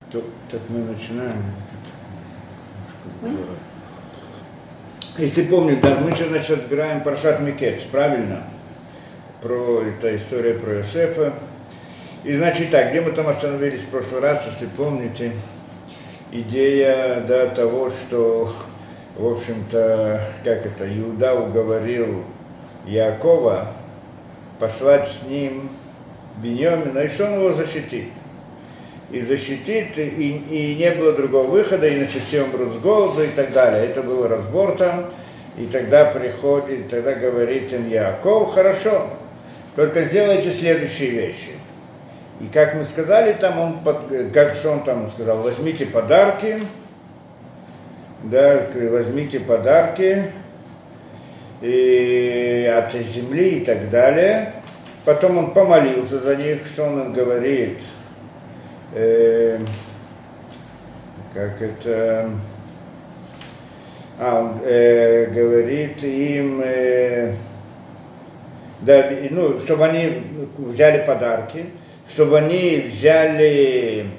Так мы начинаем. Если помните, да, мы сейчас, значит, разбираем Паршат Микец, правильно? Это история про Йосефа. И значит так, где мы там остановились в прошлый раз, если помните, идея, да, того, что, в общем-то, Иуда уговорил Яакова послать с ним Биньямина, и что он его защитит. И защитит, и не было другого выхода, иначе все умрут с голоду и так далее. Это был разбор там, и тогда говорит им Яаков: хорошо, только сделайте следующие вещи. И как мы сказали, там что он там сказал: возьмите подарки, да, возьмите подарки от земли и так далее. Потом он помолился за них, что он им говорит. Он говорит им, чтобы они взяли подарки, чтобы они взяли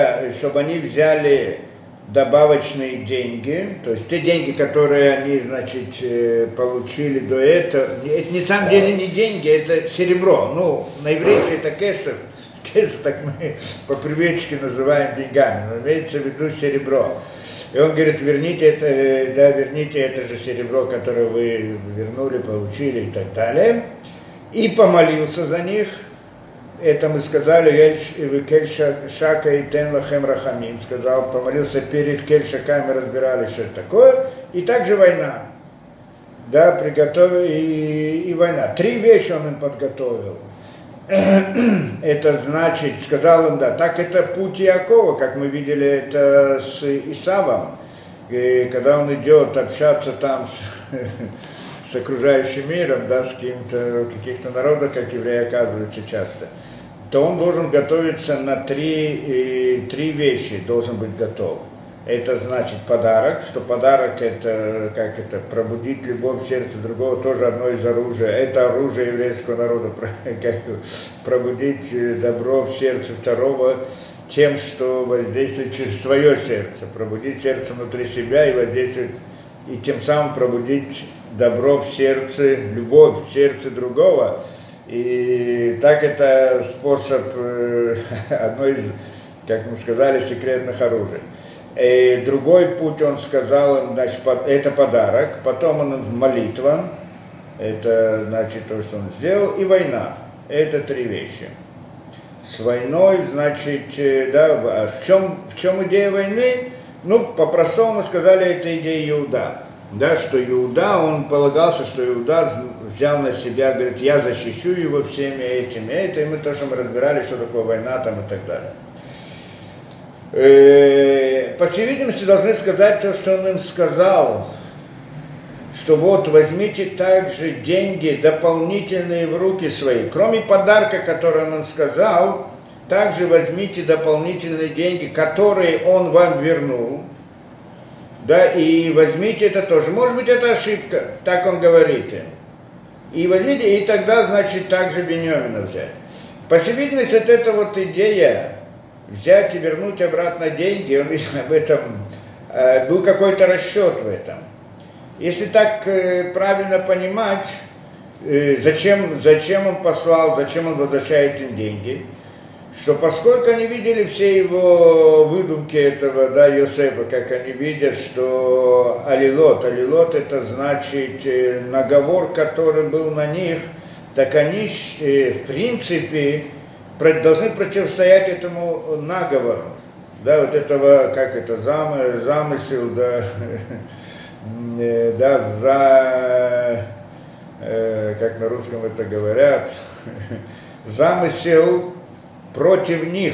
добавочные деньги, то есть те деньги, которые они, значит, получили до этого. Это на самом деле не деньги, это серебро. На иврите это кесов. Кесов так мы по привычке называем деньгами, но имеется в виду серебро. И он говорит: верните это же серебро, которое вы вернули, получили и так далее. И помолился за них. Это мы сказали: Кель Шака и Тен Лахем Рахамим. Сказал, помолился перед Кель Шака, мы разбирали, что это такое. И также война. Да, приготовил и война. 3 вещи он им подготовил. Это значит, сказал им, да, так это путь Иакова, как мы видели это с Исавом, и когда он идет общаться там с окружающим миром, да, с каких-то народов, как евреи оказываются часто, то он должен готовиться на 3 вещи, должен быть готов. Это значит подарок, что подарок это пробудить любовь в сердце другого, тоже одно из оружия. Это оружие еврейского народа, пробудить добро в сердце второго тем, что воздействует через свое сердце, пробудить сердце внутри себя и воздействовать, и тем самым пробудить добро в сердце, любовь в сердце другого. И так это способ, одно из, как мы сказали, секретных оружий. И другой путь, он сказал им, значит, это подарок, потом он молитва, это значит то, что он сделал, и война. Это 3 вещи. С войной, значит, да, в чем идея войны? По-простому сказали, это идея Иуда. Да, что Иуда, он полагался, что Иуда взял на себя, говорит: я защищу его всеми этими, и мы то, что мы разбирали, что такое война там и так далее. По всей видимости, должны сказать то, что он им сказал, что вот возьмите также деньги дополнительные в руки свои. Кроме подарка, который он им сказал, также возьмите дополнительные деньги, которые он вам вернул. Да, и возьмите это тоже. Может быть, это ошибка, так он говорит им. И возьмите, и тогда, значит, также Биньямина взять. По всей видимости, вот эта вот идея взять и вернуть обратно деньги, он об этом, был какой-то расчет в этом. Если так правильно понимать, зачем он послал, зачем он возвращает им деньги, что поскольку они видели все его выдумки этого, да, Йосефа, как они видят, что алилот это значит наговор, который был на них, так они, в принципе, должны противостоять этому наговору, да, вот этого, замысел, да, как на русском это говорят, замысел против них,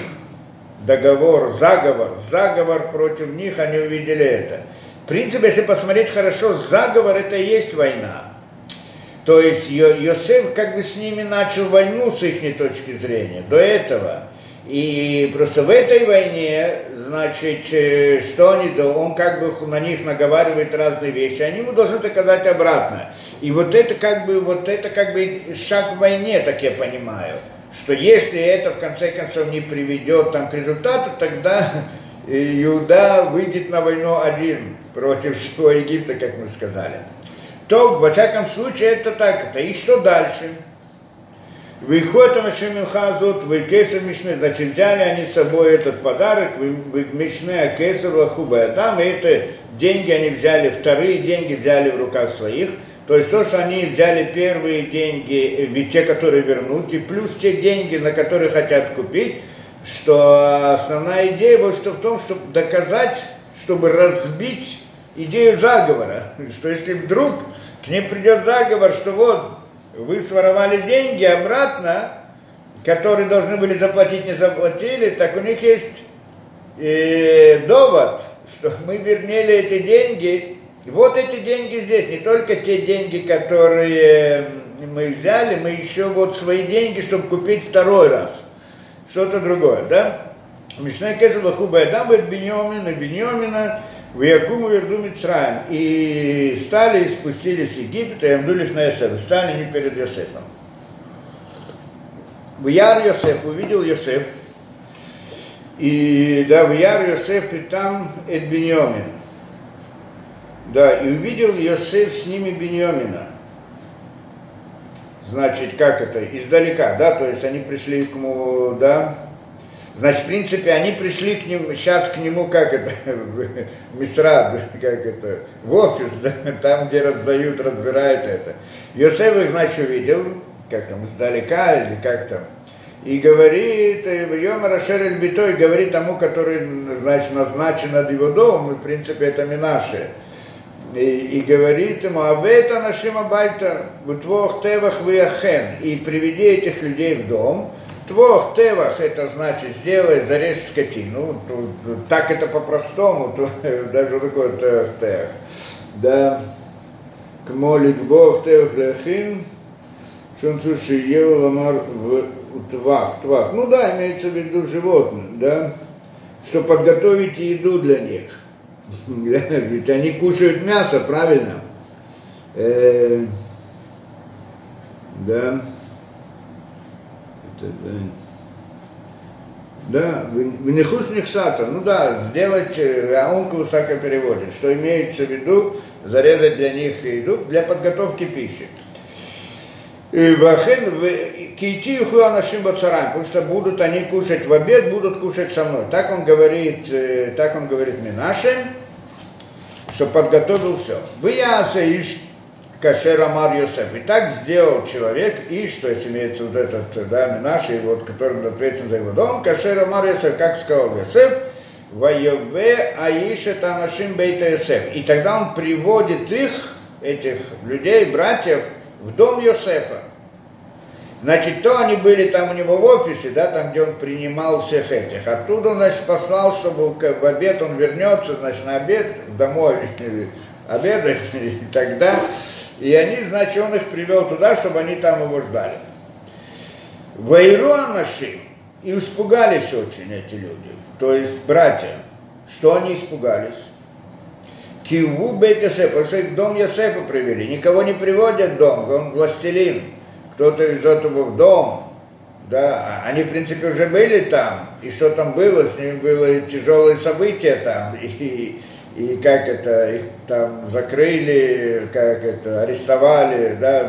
заговор против них, они увидели это. В принципе, если посмотреть хорошо, заговор это и есть война. То есть Йосеф как бы с ними начал войну с их точки зрения, до этого. И просто в этой войне, значит, он как бы на них наговаривает разные вещи, они ему должны доказать обратно. И вот это как бы шаг в войне, так я понимаю. Что если это в конце концов не приведет там, к результату, тогда Иуда выйдет на войну один против всего Египта, как мы сказали. То, во всяком случае, это так. Это. И что дальше? Выходит на Шеминхазут, вы кесар Мишне, значит, взяли они с собой этот подарок, вы Мишне, кесар, лахуба, там, и это деньги они взяли, вторые деньги взяли в руках своих, то есть то, что они взяли первые деньги, те, которые вернут, и плюс те деньги, на которые хотят купить, что основная идея вот что в том, чтобы доказать, чтобы разбить идею заговора, что если вдруг к ним придет заговор, что вот, вы своровали деньги обратно, которые должны были заплатить, не заплатили, так у них есть довод, что мы вернули эти деньги. Вот эти деньги здесь, не только те деньги, которые мы взяли, мы еще вот свои деньги, чтобы купить второй раз. Что-то другое, да? Мишна кесар лахуба адам бет Биньямина, в Якуму верду Мицраим. И встали и спустились в Египет, и амдулись на Йосеф. Встали не перед Йосефом. В Яр Йосеф, увидел Йосеф. И да, в Яр Йосеф, и там Эд Биньямин. Да, и увидел Йосеф с ними Биньямина. Значит, как это? Издалека, да, то есть они пришли к нему, да. Значит, в принципе, они пришли к нему, сейчас к нему, как это, в Мисрад, как это, в офис, да, там, где раздают, разбирают это. Йосеф их, значит, увидел, как там, издалека или как там, и говорит, Йома Рашер эль Битой, говорит тому, который, значит, назначен над его домом, и, в принципе, это Минаше. И говорит ему, Авета нашим абайта, в твох тевах вияхен, и приведи этих людей в дом. Твох тевах, это значит, сделай, зарежь скотину, так это по-простому, даже такой тевах, да, кмолит Бог тевах лехин, что он слушает, ел ламар в твах, ну да, имеется в виду животных, да, что подготовить еду для них, ведь они кушают мясо, правильно, да. Да, винихуш нихсата, ну да, сделать, а он так и переводит, что имеется в виду, зарезать для них еду для подготовки пищи. Кейти уху анашим бацарам, потому что будут они кушать в обед, будут кушать со мной. Так он говорит Минаше, что подготовил все. Выяса иш Кашер Амар Йосеф. И так сделал человек, и что есть имеется вот этот, да, Минаши, вот, который ответственен за его дом, Кашер Амар Йосеф, как сказал Йосеф, Вайове Аишет Анашим Бейта Йосеф. И тогда он приводит их, этих людей, братьев, в дом Йосефа. Значит, то они были там у него в офисе, да, там, где он принимал всех этих. Оттуда он, значит, послал, чтобы в обед он вернется, значит, на обед домой обедать, и тогда... И они, значит, он их привел туда, чтобы они там его ждали. Вайру анашим, и испугались очень эти люди, то есть братья. Что они испугались? Киву бейт Йосефа, потому что их в дом Йосефа привели. Никого не приводят в дом, он властелин. Кто-то везет его в дом. Да, они, в принципе, уже были там. И что там было? С ними было тяжелые события там. И как это, их там закрыли, как это, арестовали, да,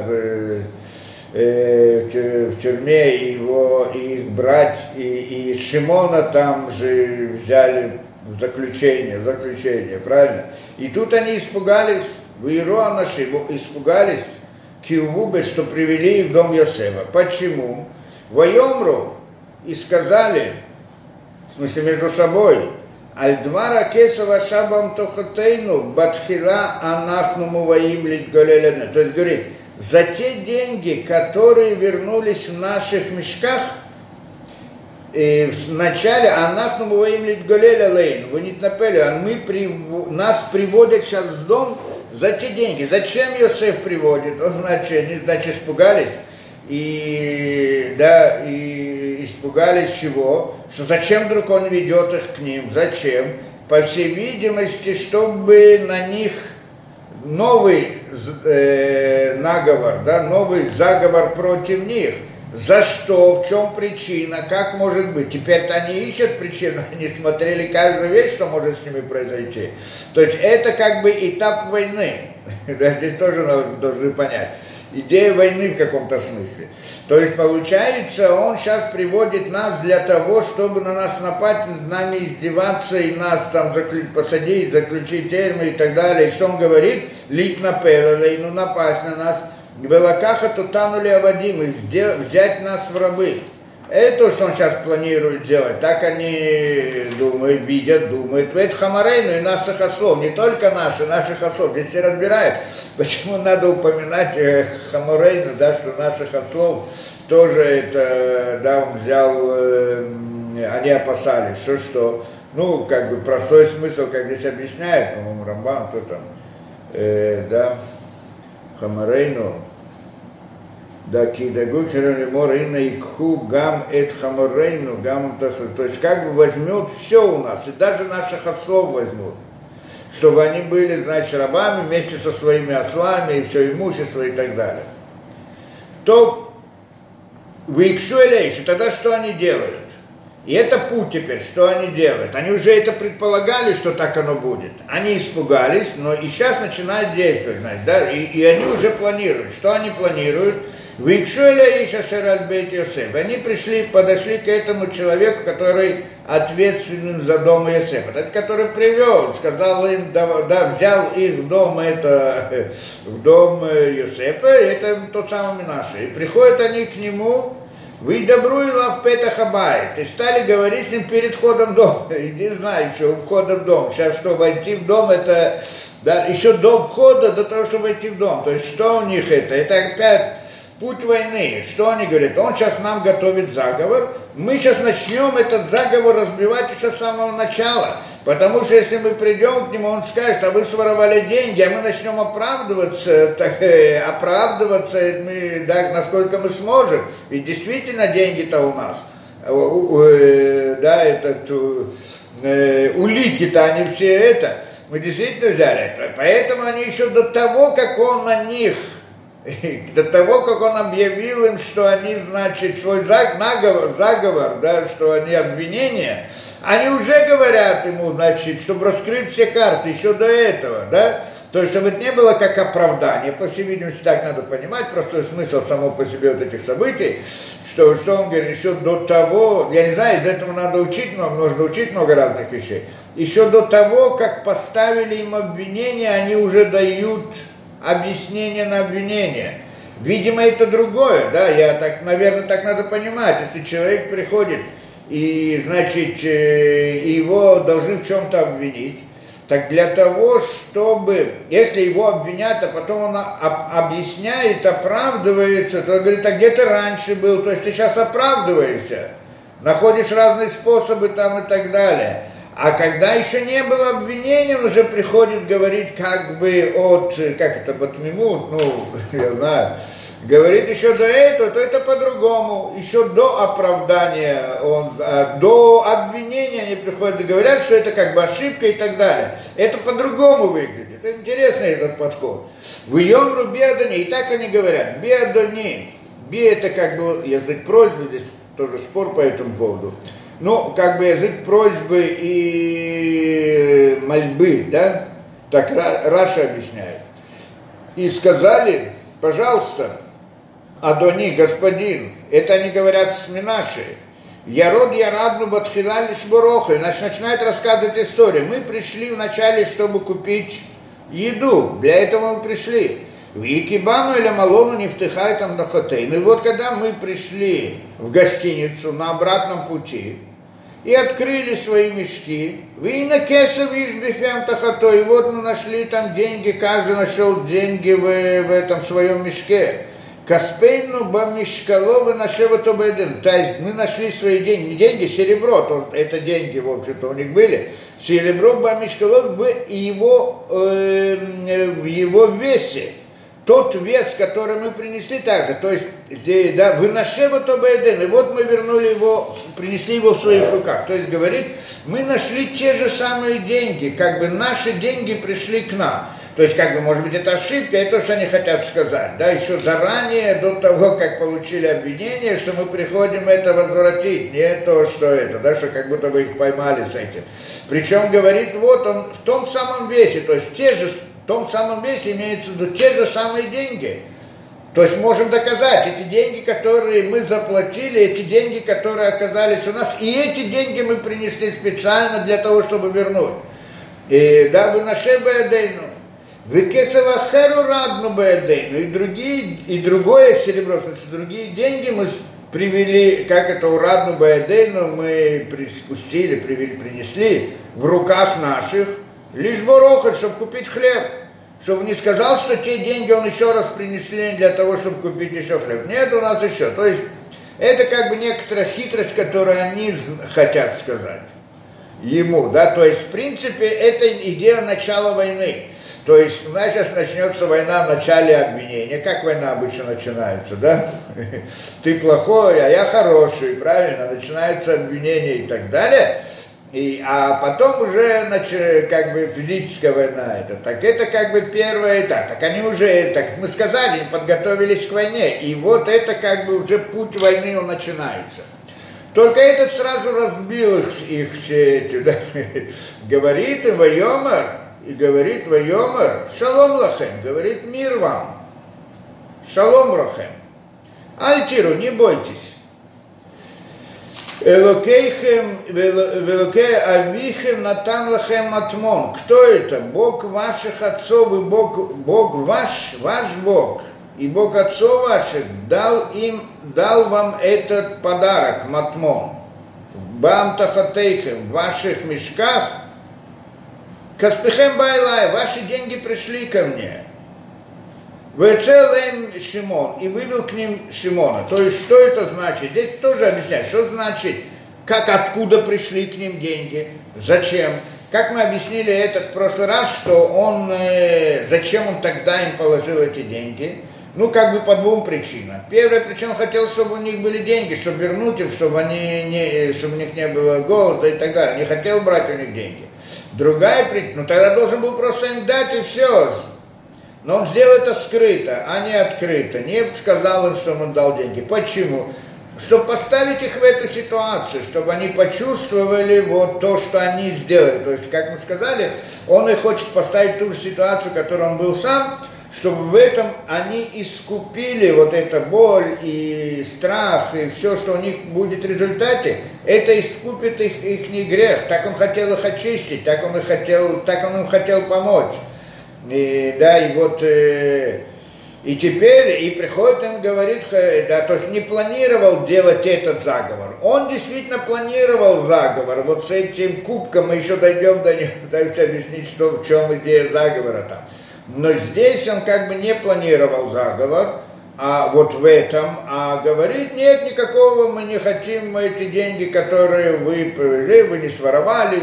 в тюрьме, и их брать, и Шимона там же взяли в заключение, правильно? И тут они испугались, в Иеруа наши испугались, Киувубе, что привели их в дом Йосефа. Почему? Вайомру, и сказали, в смысле между собой, Аль-Двара Кесова Шабам Тохотейну Батхила Анахну Муваим Литголелена. То есть говорит, за те деньги, которые вернулись в наших мешках, в начале Анахну Муваим Литголелелейн, вы не напели, нас приводят сейчас в дом за те деньги. Зачем Йосеф приводит? Он, значит, они, значит, испугались. И испугались чего? Что зачем вдруг он ведет их к ним? Зачем? По всей видимости, чтобы на них новый наговор, да, новый заговор против них. За что, в чем причина, как может быть. Теперь-то они ищут причину, они смотрели каждую вещь, что может с ними произойти. То есть это как бы этап войны. Здесь тоже должны понять. Идея войны в каком-то смысле. То есть получается, он сейчас приводит нас для того, чтобы на нас напасть, над нами издеваться и нас там посадить, заключить тюрьмы и так далее. И что он говорит? Лить на пелелей, ну напасть на нас. Белакаха тутанули авадим, и взять нас в рабы. Это то, что он сейчас планирует делать. Так они думают, видят, думают. Это Хамарейну и наших ослов. Не только наших ослов. Здесь все разбирают. Почему надо упоминать Хамарейну, да, что наших ослов тоже это, да, он взял, они опасались, что, ну, как бы простой смысл, как здесь объясняет, по-моему, Рамбан, кто там, да, Хамарейну, да, кидагу херонимор и наикху гам эт хамарейну гам, то есть как бы возьмет все у нас, и даже наших ослов возьмут, чтобы они были, значит, рабами вместе со своими ослами и все имущество и так далее. То выикшу элейши, тогда что они делают? И это путь теперь, что они делают. Они уже это предполагали, что так оно будет. Они испугались, но и сейчас начинают действовать, знаете, да? И они уже планируют. Что они планируют? Викшуэля Иша Шераль Бейт Йосеф. Они подошли к этому человеку, который ответственен за дом Йосефа. Это который привел, сказал им, да, взял их в дом, в дом Йосефа, это тот самый Минаше. И приходят они к нему, вы добру и лав Петах Абайт. И стали говорить с ним перед входом в дом. Иди знай, еще у входа в дом. Сейчас, чтобы войти в дом, это, да, еще до входа, до того, чтобы войти в дом. То есть, что у них это? Это опять путь войны. Что они говорят? Он сейчас нам готовит заговор. Мы сейчас начнем этот заговор разбивать еще с самого начала. Потому что если мы придем к нему, он скажет, а вы своровали деньги, а мы начнем оправдываться, мы, да, насколько мы сможем. Ведь действительно деньги-то у нас. Да, улики-то они все это. Мы действительно взяли это. Поэтому они еще до того, как он на них, до того, как он объявил им, что они, значит, свой заговор, да, что они обвинения, они уже говорят ему, значит, чтобы раскрыть все карты еще до этого, да, то есть, чтобы это не было как оправдание, по всей видимости, так надо понимать, простой смысл само по себе вот этих событий, что он говорит, еще до того, я не знаю, из этого надо учить, но нужно учить много разных вещей, еще до того, как поставили им обвинение, они уже дают объяснение на обвинение. Видимо, это другое, да, наверное, так надо понимать, если человек приходит, и, значит, его должны в чем-то обвинить, так для того, чтобы, если его обвинят, а потом он объясняет, оправдывается, то он говорит, а где ты раньше был, то есть ты сейчас оправдываешься, находишь разные способы там и так далее. А когда еще не было обвинения, он уже приходит, говорит как бы батмимут, ну, я знаю, говорит еще до этого, то это по-другому. Еще до оправдания, до обвинения они приходят и говорят, что это как бы ошибка и так далее. Это по-другому выглядит. Это интересный этот подход. В Йомру Биадони, и так они говорят, Биадони. Би это как бы язык просьбы, здесь тоже спор по этому поводу. Ну, как бы язык просьбы и мольбы, да? Так Раша объясняет. И сказали, пожалуйста, Адони, господин, это они говорят с Минашей. Ярод ярадну батхилали шбуроха. Значит, начинает рассказывать историю. Мы пришли вначале, чтобы купить еду. Для этого мы пришли. В Якибану или Малону не втыхай там на хотейн. И вот когда мы пришли в гостиницу на обратном пути и открыли свои мешки, вы на кесов бифем тахато, и вот мы нашли там деньги, каждый нашел деньги в этом своем мешке. Каспейну бамишкаловы нашего тобеден. То есть мы нашли свои деньги, не деньги, серебро, то это деньги, в общем-то, у них были. Серебро бамишкалов в его весе. Тот вес, который мы принесли также, то есть, да, выношева тобеден, и вот мы вернули его, принесли его в своих руках. То есть, говорит, мы нашли те же самые деньги, как бы наши деньги пришли к нам. То есть, как бы, может быть, это ошибка, это то, что они хотят сказать, да, еще заранее, до того, как получили обвинение, что мы приходим это возвратить, не то, что это, да, что как будто бы их поймали с этим. Причем, говорит, вот он в том самом весе, то есть, в том самом весе имеется в виду те же самые деньги. То есть, можем доказать, эти деньги, которые мы заплатили, эти деньги, которые оказались у нас, и эти деньги мы принесли специально для того, чтобы вернуть. И дабы наше бэдейну, векесова херу радну бэдейну, и другое серебро, в смысле, другие деньги мы привели, как это урадну бэдейну, мы спустили, принесли в руках наших, лишь борохот, чтобы купить хлеб. Чтобы не сказал, что те деньги он еще раз принесли для того, чтобы купить еще хлеб. Нет, у нас еще. То есть, это как бы некоторая хитрость, которую они хотят сказать ему, да, то есть, в принципе, это идея начала войны. То есть, у нас сейчас начнется война в начале обвинения. Как война обычно начинается, да? Ты плохой, а я хороший, правильно? Начинается обвинение и так далее. А потом уже, значит, как бы физическая война это. Так это как бы первый этап. Так они уже, так мы сказали, подготовились к войне. И вот это как бы уже путь войны он начинается. Только этот сразу разбил их все эти, да? Говорит им Вайомар, и говорит Вайомар, шалом лахем, говорит мир вам, шалом лахем. Альтиру, не бойтесь. Элокейхем, велокей авихем натан лахем матмон. Кто это? Бог ваших отцов и Бог ваш Бог. И Бог отцов ваших дал вам этот подарок, матмон. Бам тахатейхем, в ваших мешках, каспихем байлай, ваши деньги пришли ко мне. Вецелем Шимон, и вывел к ним Шимона. То есть, что это значит? Здесь тоже объясняют, что значит, откуда пришли к ним деньги, зачем. Как мы объяснили это в прошлый раз, что зачем он тогда им положил эти деньги? Ну, как бы по двум причинам. Первая причина, он хотел, чтобы у них были деньги, чтобы вернуть им, чтобы у них не было голода и так далее. Не хотел брать у них деньги. Другая причина, тогда должен был просто им дать и все. Но он сделал это скрыто, а не открыто. Не сказал им, что он дал деньги. Почему? Чтобы поставить их в эту ситуацию, чтобы они почувствовали вот то, что они сделали. То есть, как мы сказали, он и хочет поставить ту же ситуацию, в которой он был сам, чтобы в этом они искупили вот эту боль и страх, и все, что у них будет в результате, это искупит их грех. Так он хотел их очистить, так он им хотел помочь. И, да, и вот, и теперь, и приходит им, говорит, да, то есть не планировал делать этот заговор. Он действительно планировал заговор, вот с этим кубком мы еще дойдем до него, пытаемся объяснить, в чем идея заговора там. Но здесь он как бы не планировал заговор, а вот в этом, а говорит, нет, никакого мы не хотим, эти деньги, которые вы привезли, вы не своровали,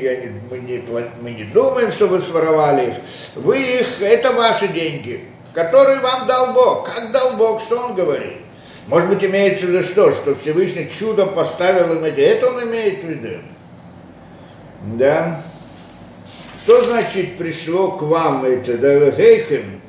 мы не думаем, что вы своровали их, это ваши деньги, которые вам дал Бог. Как дал Бог, что он говорит? Может быть, имеется в виду что Всевышний чудом поставил им это он имеет в виду? Да. Что значит пришло к вам это, да, хейхем?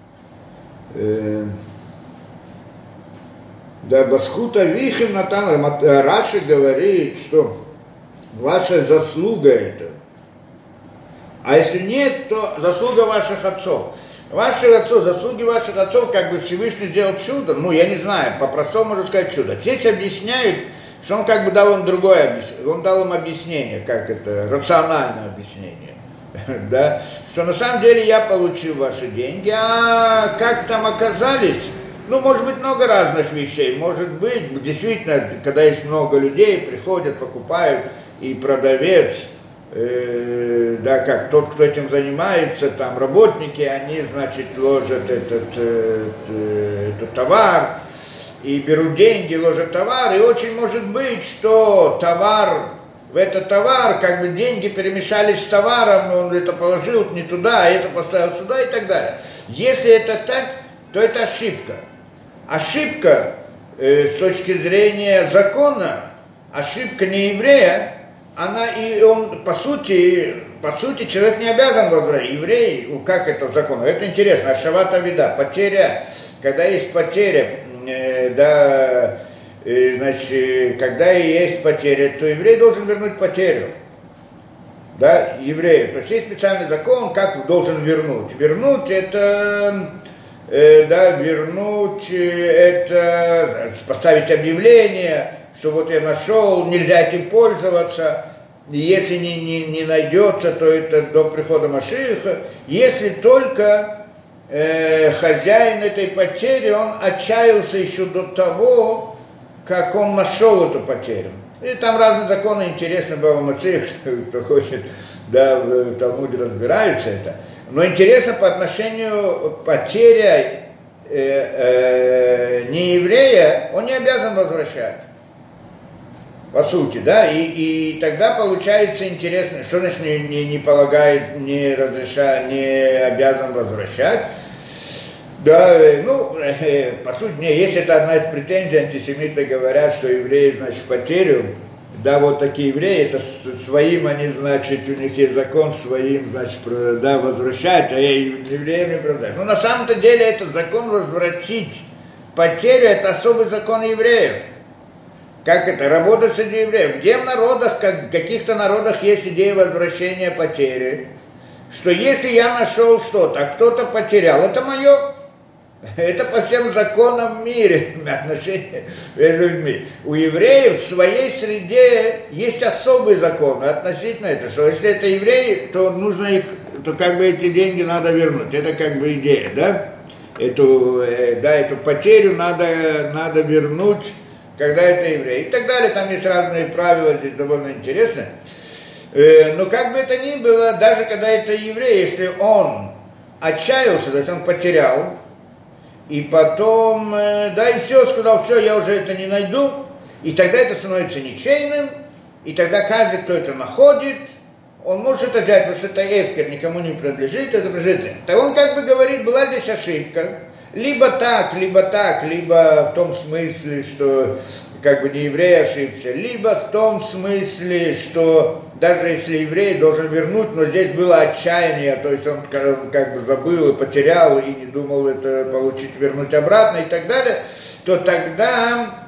Да, Басхута Вихим Натан, Раши говорит, что ваша заслуга это. А если нет, то заслуга ваших отцов. Заслуги ваших отцов, как бы Всевышний сделал чудо, ну, я не знаю, по-простому можно сказать чудо. Здесь объясняют, что он как бы дал им другое объяснение, он дал им объяснение, как это, рациональное объяснение. Да, что на самом деле я получил ваши деньги, а как там оказались, ну, может быть, много разных вещей, может быть, действительно, когда есть много людей, приходят, покупают, и продавец, да, как тот, кто этим занимается, там, работники, они, значит, ложат этот товар, и берут деньги, ложат товар, и очень может быть, что в этот товар, как бы деньги перемешались с товаром, он это положил не туда, а это поставил сюда и так далее. Если это так, то это ошибка. Ошибка с точки зрения закона, ошибка не еврея, она и он, по сути, человек не обязан возвращать. Еврей, как это в законе? Это интересно. Ашавата вида, потеря, когда есть потеря, значит, когда есть потеря, то еврей должен вернуть потерю. Да, еврею. То есть есть специальный закон, как должен вернуть. Вернуть это, это поставить объявление, что вот я нашел, нельзя этим пользоваться. Если не найдется, то это до прихода Машиаха. Если только хозяин этой потери, он отчаялся еще до того, как он нашел эту потерю. И там разные законы, интересно, Бава Меция, кто хочет, да, в Талмуде разбираются это. Но интересно по отношению потери нееврея, он не обязан возвращать. По сути, да, и тогда получается интересно, что значит не полагает, не разрешает, не обязан возвращать. Да, ну, по сути, если это одна из претензий, антисемиты говорят, что евреи, значит, потерю, да, вот такие евреи, это своим они, значит, у них есть закон своим, значит, да, возвращать, а евреям не продать. Ну, на самом-то деле, этот закон возвратить потерю, это особый закон евреев. Как это? Работа среди евреев. Где в народах, в каких-то народах есть идея возвращения потери, что если я нашел что-то, а кто-то потерял, это мое. Это по всем законам мира отношения между людьми. У евреев в своей среде есть особые законы относительно этого, что если это евреи, то нужно их, то как бы эти деньги надо вернуть. Это как бы идея, да? Эту потерю надо вернуть, когда это евреи. И так далее, там есть разные правила, здесь довольно интересно. Но как бы это ни было, даже когда это еврей, если он отчаялся, то есть он потерял, и потом, да, и все, сказал, все, я уже это не найду, и тогда это становится ничейным, и тогда каждый, кто это находит, он может это взять, потому что это эфкер, никому не принадлежит, это принадлежит. Так он как бы говорит, была здесь ошибка, либо так, либо в том смысле, что как бы не еврей ошибся, либо в том смысле, что даже если еврей должен вернуть, но здесь было отчаяние, то есть он как бы забыл и потерял, и не думал это получить, вернуть обратно и так далее, то тогда,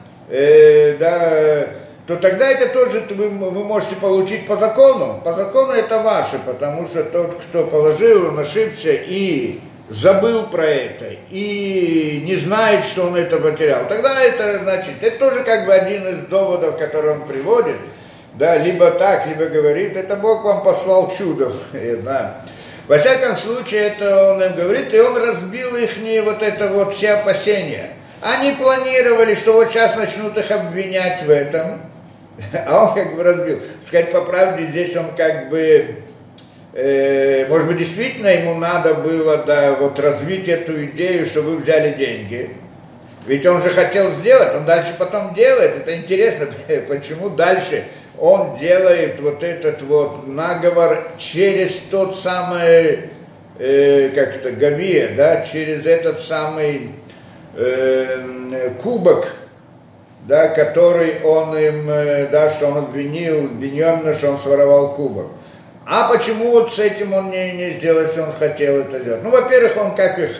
это тоже вы можете получить по закону. По закону это ваше, потому что тот, кто положил, он ошибся и забыл про это, и не знает, что он это потерял. Тогда это, значит, это тоже как бы один из доводов, который он приводит, да, либо так, либо говорит, это Бог вам послал чудом, да. Во всяком случае, это он им говорит, и он разбил их вот это вот все опасения. Они планировали, что вот сейчас начнут их обвинять в этом, а он как бы разбил. Сказать по правде, здесь он как бы, может быть, действительно ему надо было, да, вот развить эту идею, что вы взяли деньги. Ведь он же хотел сделать, он дальше потом делает. Это интересно, почему дальше он делает вот этот вот наговор через тот самый, как это, гавия, да, через этот самый кубок, да, который он им, да, что он обвинил Биньямина, что он своровал кубок. А почему вот с этим он не сделал, если он хотел это сделать? Ну, во-первых, он как их,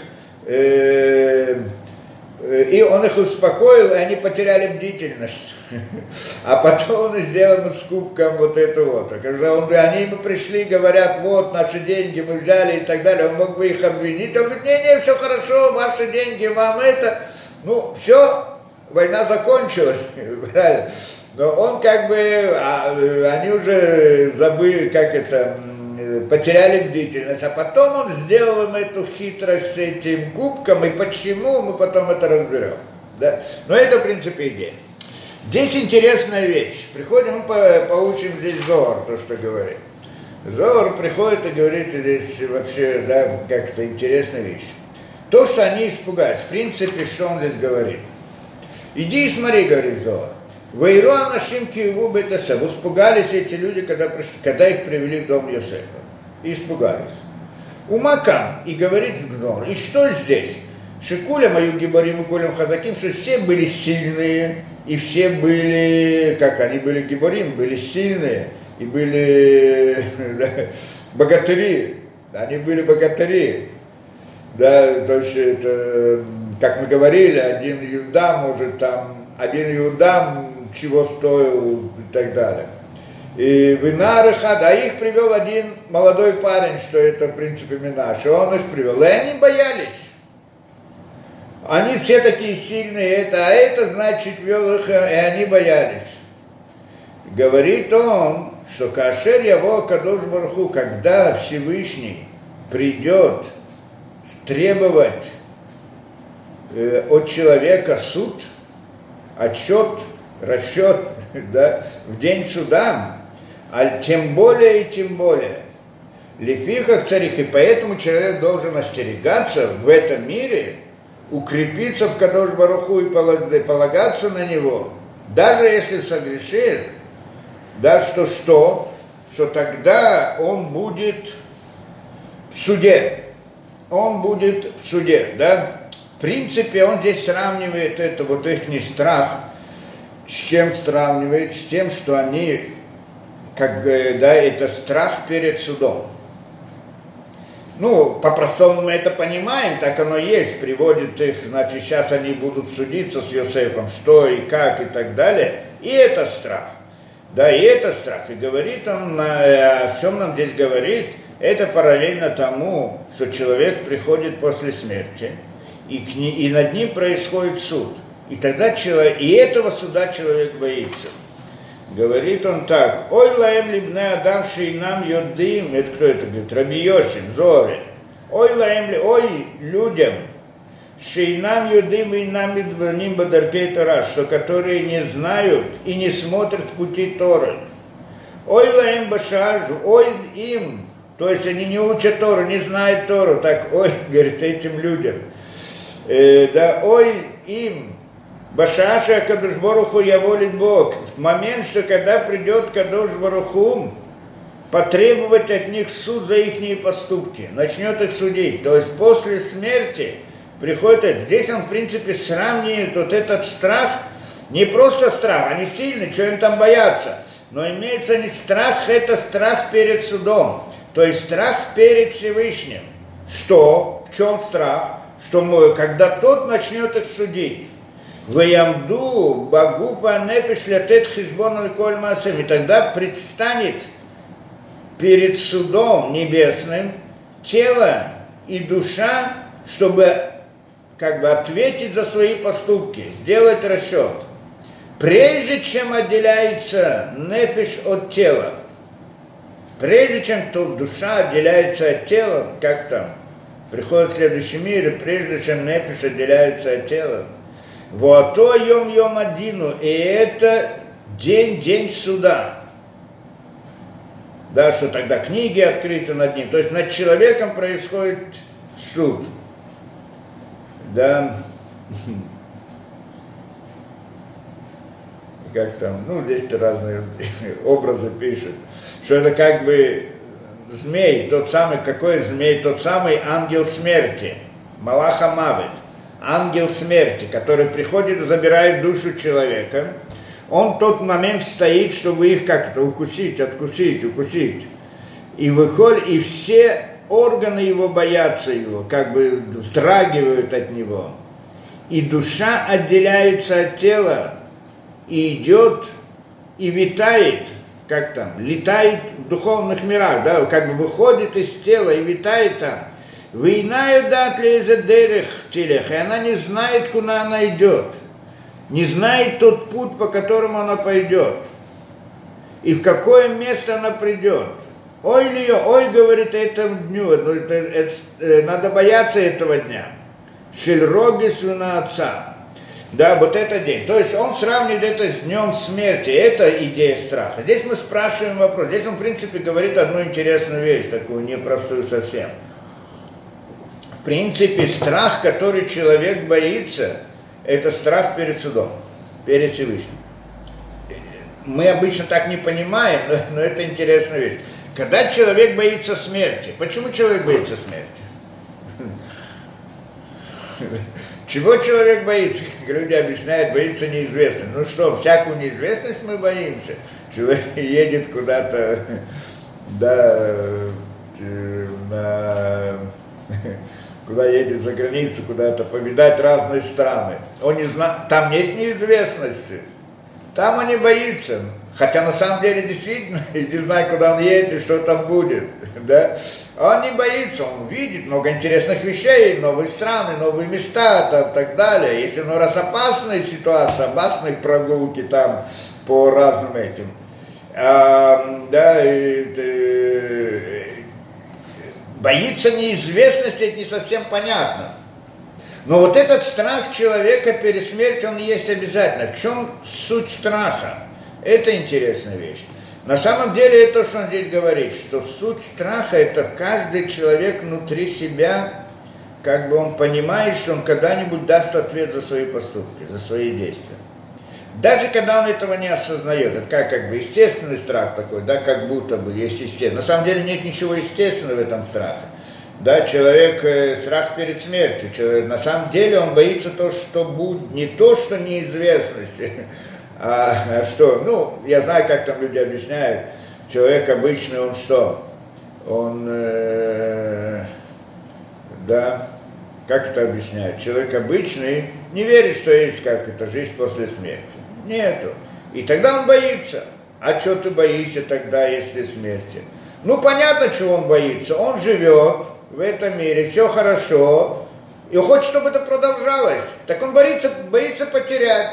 и он их успокоил, и они потеряли бдительность. А потом он сделал с кубком вот это вот. Когда они ему пришли, говорят, вот наши деньги мы взяли и так далее, он мог бы их обвинить. Он говорит, не, все хорошо, ваши деньги, вам это. Ну, все, война закончилась. Но он как бы, они уже забыли, как это, потеряли бдительность, а потом он сделал им эту хитрость с этим кубком, и почему, мы потом это разберем. Да? Но это, в принципе, идея. Здесь интересная вещь. Приходим, мы поучим здесь Зоар, то, что говорит. Зоар приходит и говорит, здесь вообще, да, как-то интересная вещь. То, что они испугались, в принципе, что он здесь говорит. Иди и смотри, говорит Зоар. Вейру анашим киеву бетасев. Испугались эти люди, когда их привели в дом Йосефа. И испугались. Умакам. И говорит Зоар. И что здесь? Шикуля мою гибарим и кулям хазаким, что все были сильные, и все были, как они были гибарим, были сильные, и были да, богатыри, они были богатыри, да, то есть это, как мы говорили, один Иуда может там, один Иуда чего стоил и так далее. И Винарыхад, а их привел один молодой парень, что это в принципе Минаш, он их привел, и они боялись. Они все такие сильные, а это значит вел их, и они боялись. Говорит он, что Кашер Яво Кадош Барух Ху, когда Всевышний придет требовать от человека суд, отчет, расчет, да, в день суда, а тем более и тем более. Лефихах царих, и поэтому человек должен остерегаться в этом мире, укрепиться в Кадош Барух Ху и полагаться на него, даже если согрешит, да, что тогда он будет в суде. Он будет в суде, да. В принципе, он здесь сравнивает это, вот их не страх, с чем сравнивает? С тем, что они, как бы, да, это страх перед судом. Ну, по-простому мы это понимаем, так оно есть, приводит их, значит, сейчас они будут судиться с Йосефом, что и как и так далее, и это страх. Да, и это страх. И говорит он, о чем нам здесь говорит, это параллельно тому, что человек приходит после смерти, и над ним происходит суд. И тогда и этого суда человек боится. Говорит он так: «Ой, лаэм либне адам шейнам йодим». Это кто это говорит? Раби Йосиф, Зоре. Ой, людям, шейнам йодим и нам идбаним бадаркей Тора, что которые не знают и не смотрят пути Торы. Ой, лаэм башажу, ой им, то есть они не учат Тору, не знают Тору, так, ой, говорит, этим людям. Да, ой им, Башаша Кадош Барух Ху яволит Бог. В момент, что когда придет Кадош Барух Ху, потребовать от них суд за их поступки, начнет их судить. То есть после смерти приходит, здесь он в принципе сравнивает вот этот страх, не просто страх, они сильны, что им там бояться, но имеется не страх, это страх перед судом, то есть страх перед Всевышним. Что? В чем страх? Что когда тот начнет их судить, «Ваямду багупа непиш лятет хижбону и коль маасем», и тогда предстанет перед судом небесным тело и душа, чтобы как бы ответить за свои поступки, сделать расчет. Прежде чем отделяется нефиш от тела, прежде чем душа отделяется от тела, как там, приходит в следующий мир, и прежде чем нефиш отделяется от тела, вот то йом адину, и это день суда. Да, что тогда книги открыты над ним. То есть над человеком происходит суд. Да. Как там, ну, здесь разные образы пишут. Что это как бы змей, тот самый, какой змей? Тот самый ангел смерти. Малаха Мавет. Ангел смерти, который приходит и забирает душу человека, он в тот момент стоит, чтобы их как-то укусить. И выходит, и все органы его боятся его, как бы вздрагивают от него. И душа отделяется от тела, и идет, и витает, как там, летает в духовных мирах, да, как бы выходит из тела и витает там. Вейнаю дат ли за дерех телех, и она не знает, куда она идет, не знает тот путь, по которому она пойдет, и в какое место она придет. Ой, говорит, этому дню, надо бояться этого дня. Шельроги сына отца. Да, вот этот день. То есть он сравнивает это с днем смерти. Это идея страха. Здесь мы спрашиваем вопрос. Здесь он, в принципе, говорит одну интересную вещь, такую непростую совсем. В принципе, страх, который человек боится, это страх перед судом, перед Всевышним. Мы обычно так не понимаем, но это интересная вещь. Когда человек боится смерти, почему человек боится смерти? Чего человек боится? Люди объясняют, боится неизвестности. Ну что, всякую неизвестность мы боимся. человек едет куда-то, да, куда едет за границу, куда-то повидать разные страны. Он не знает, там нет неизвестности, там он не боится. Хотя на самом деле действительно, и не знаю, куда он едет и что там будет, да. Он не боится, он видит много интересных вещей, новые страны, новые места, там, так далее. Если ну, раз опасная ситуация, опасные прогулки там по разным этим, да, боится неизвестности, это не совсем понятно. Но вот этот страх человека перед смертью, он есть обязательно. В чем суть страха? Это интересная вещь. На самом деле, это то, что он здесь говорит, что суть страха, это каждый человек внутри себя, как бы он понимает, что он когда-нибудь даст ответ за свои поступки, за свои действия. Даже когда он этого не осознает, это как бы естественный страх такой, да, как будто бы есть естественный. На самом деле нет ничего естественного в этом страхе. Да, человек, страх перед смертью, человек, на самом деле он боится то, что будет, не то, что неизвестности, а что? Ну, я знаю, как там люди объясняют. Человек обычный, он что? Он, да, как это объясняют? Человек обычный не верит, что есть как это, жизнь после смерти. Нету. И тогда он боится. А что ты боишься тогда, если смерти? Ну, понятно, чего он боится. Он живет в этом мире, все хорошо, и хочет, чтобы это продолжалось. Так он боится потерять.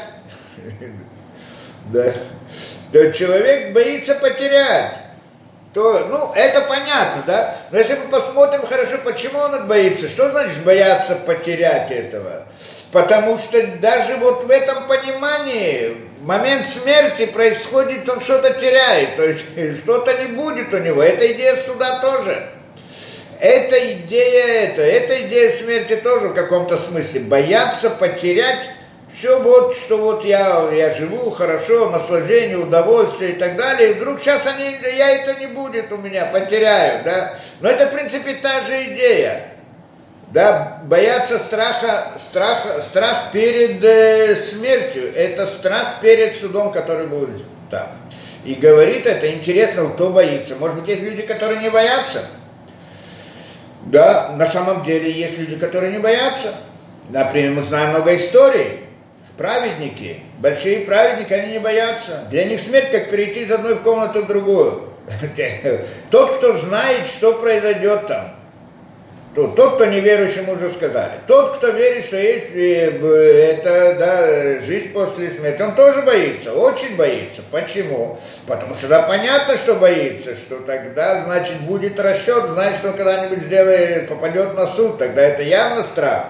Да. То человек боится потерять. То, ну, это понятно, да? Но если мы посмотрим хорошо, почему он боится, что значит бояться потерять этого? Потому что даже вот в этом понимании момент смерти происходит, он что-то теряет, то есть что-то не будет у него. Это идея суда тоже. Эта идея смерти тоже в каком-то смысле. Бояться потерять все вот, что вот я живу хорошо, наслаждение, удовольствие и так далее, и вдруг сейчас это не будет у меня, потеряю, да. Но это, в принципе, та же идея. Да, бояться страх перед смертью, это страх перед судом, который будет там. И говорит это, интересно, кто боится. Может быть, есть люди, которые не боятся? Да, на самом деле есть люди, которые не боятся. Например, мы знаем много историй. Праведники, большие праведники, они не боятся. Для них смерть, как перейти из одной комнаты в другую. Тот, кто знает, что произойдет там. Тот, кто неверующий, мы уже сказали. Тот, кто верит, что есть это, да, жизнь после смерти, он тоже боится, очень боится. Почему? Потому что да, понятно, что боится, что тогда, значит, будет расчет, знает, что он когда-нибудь попадет на суд, тогда это явно страх.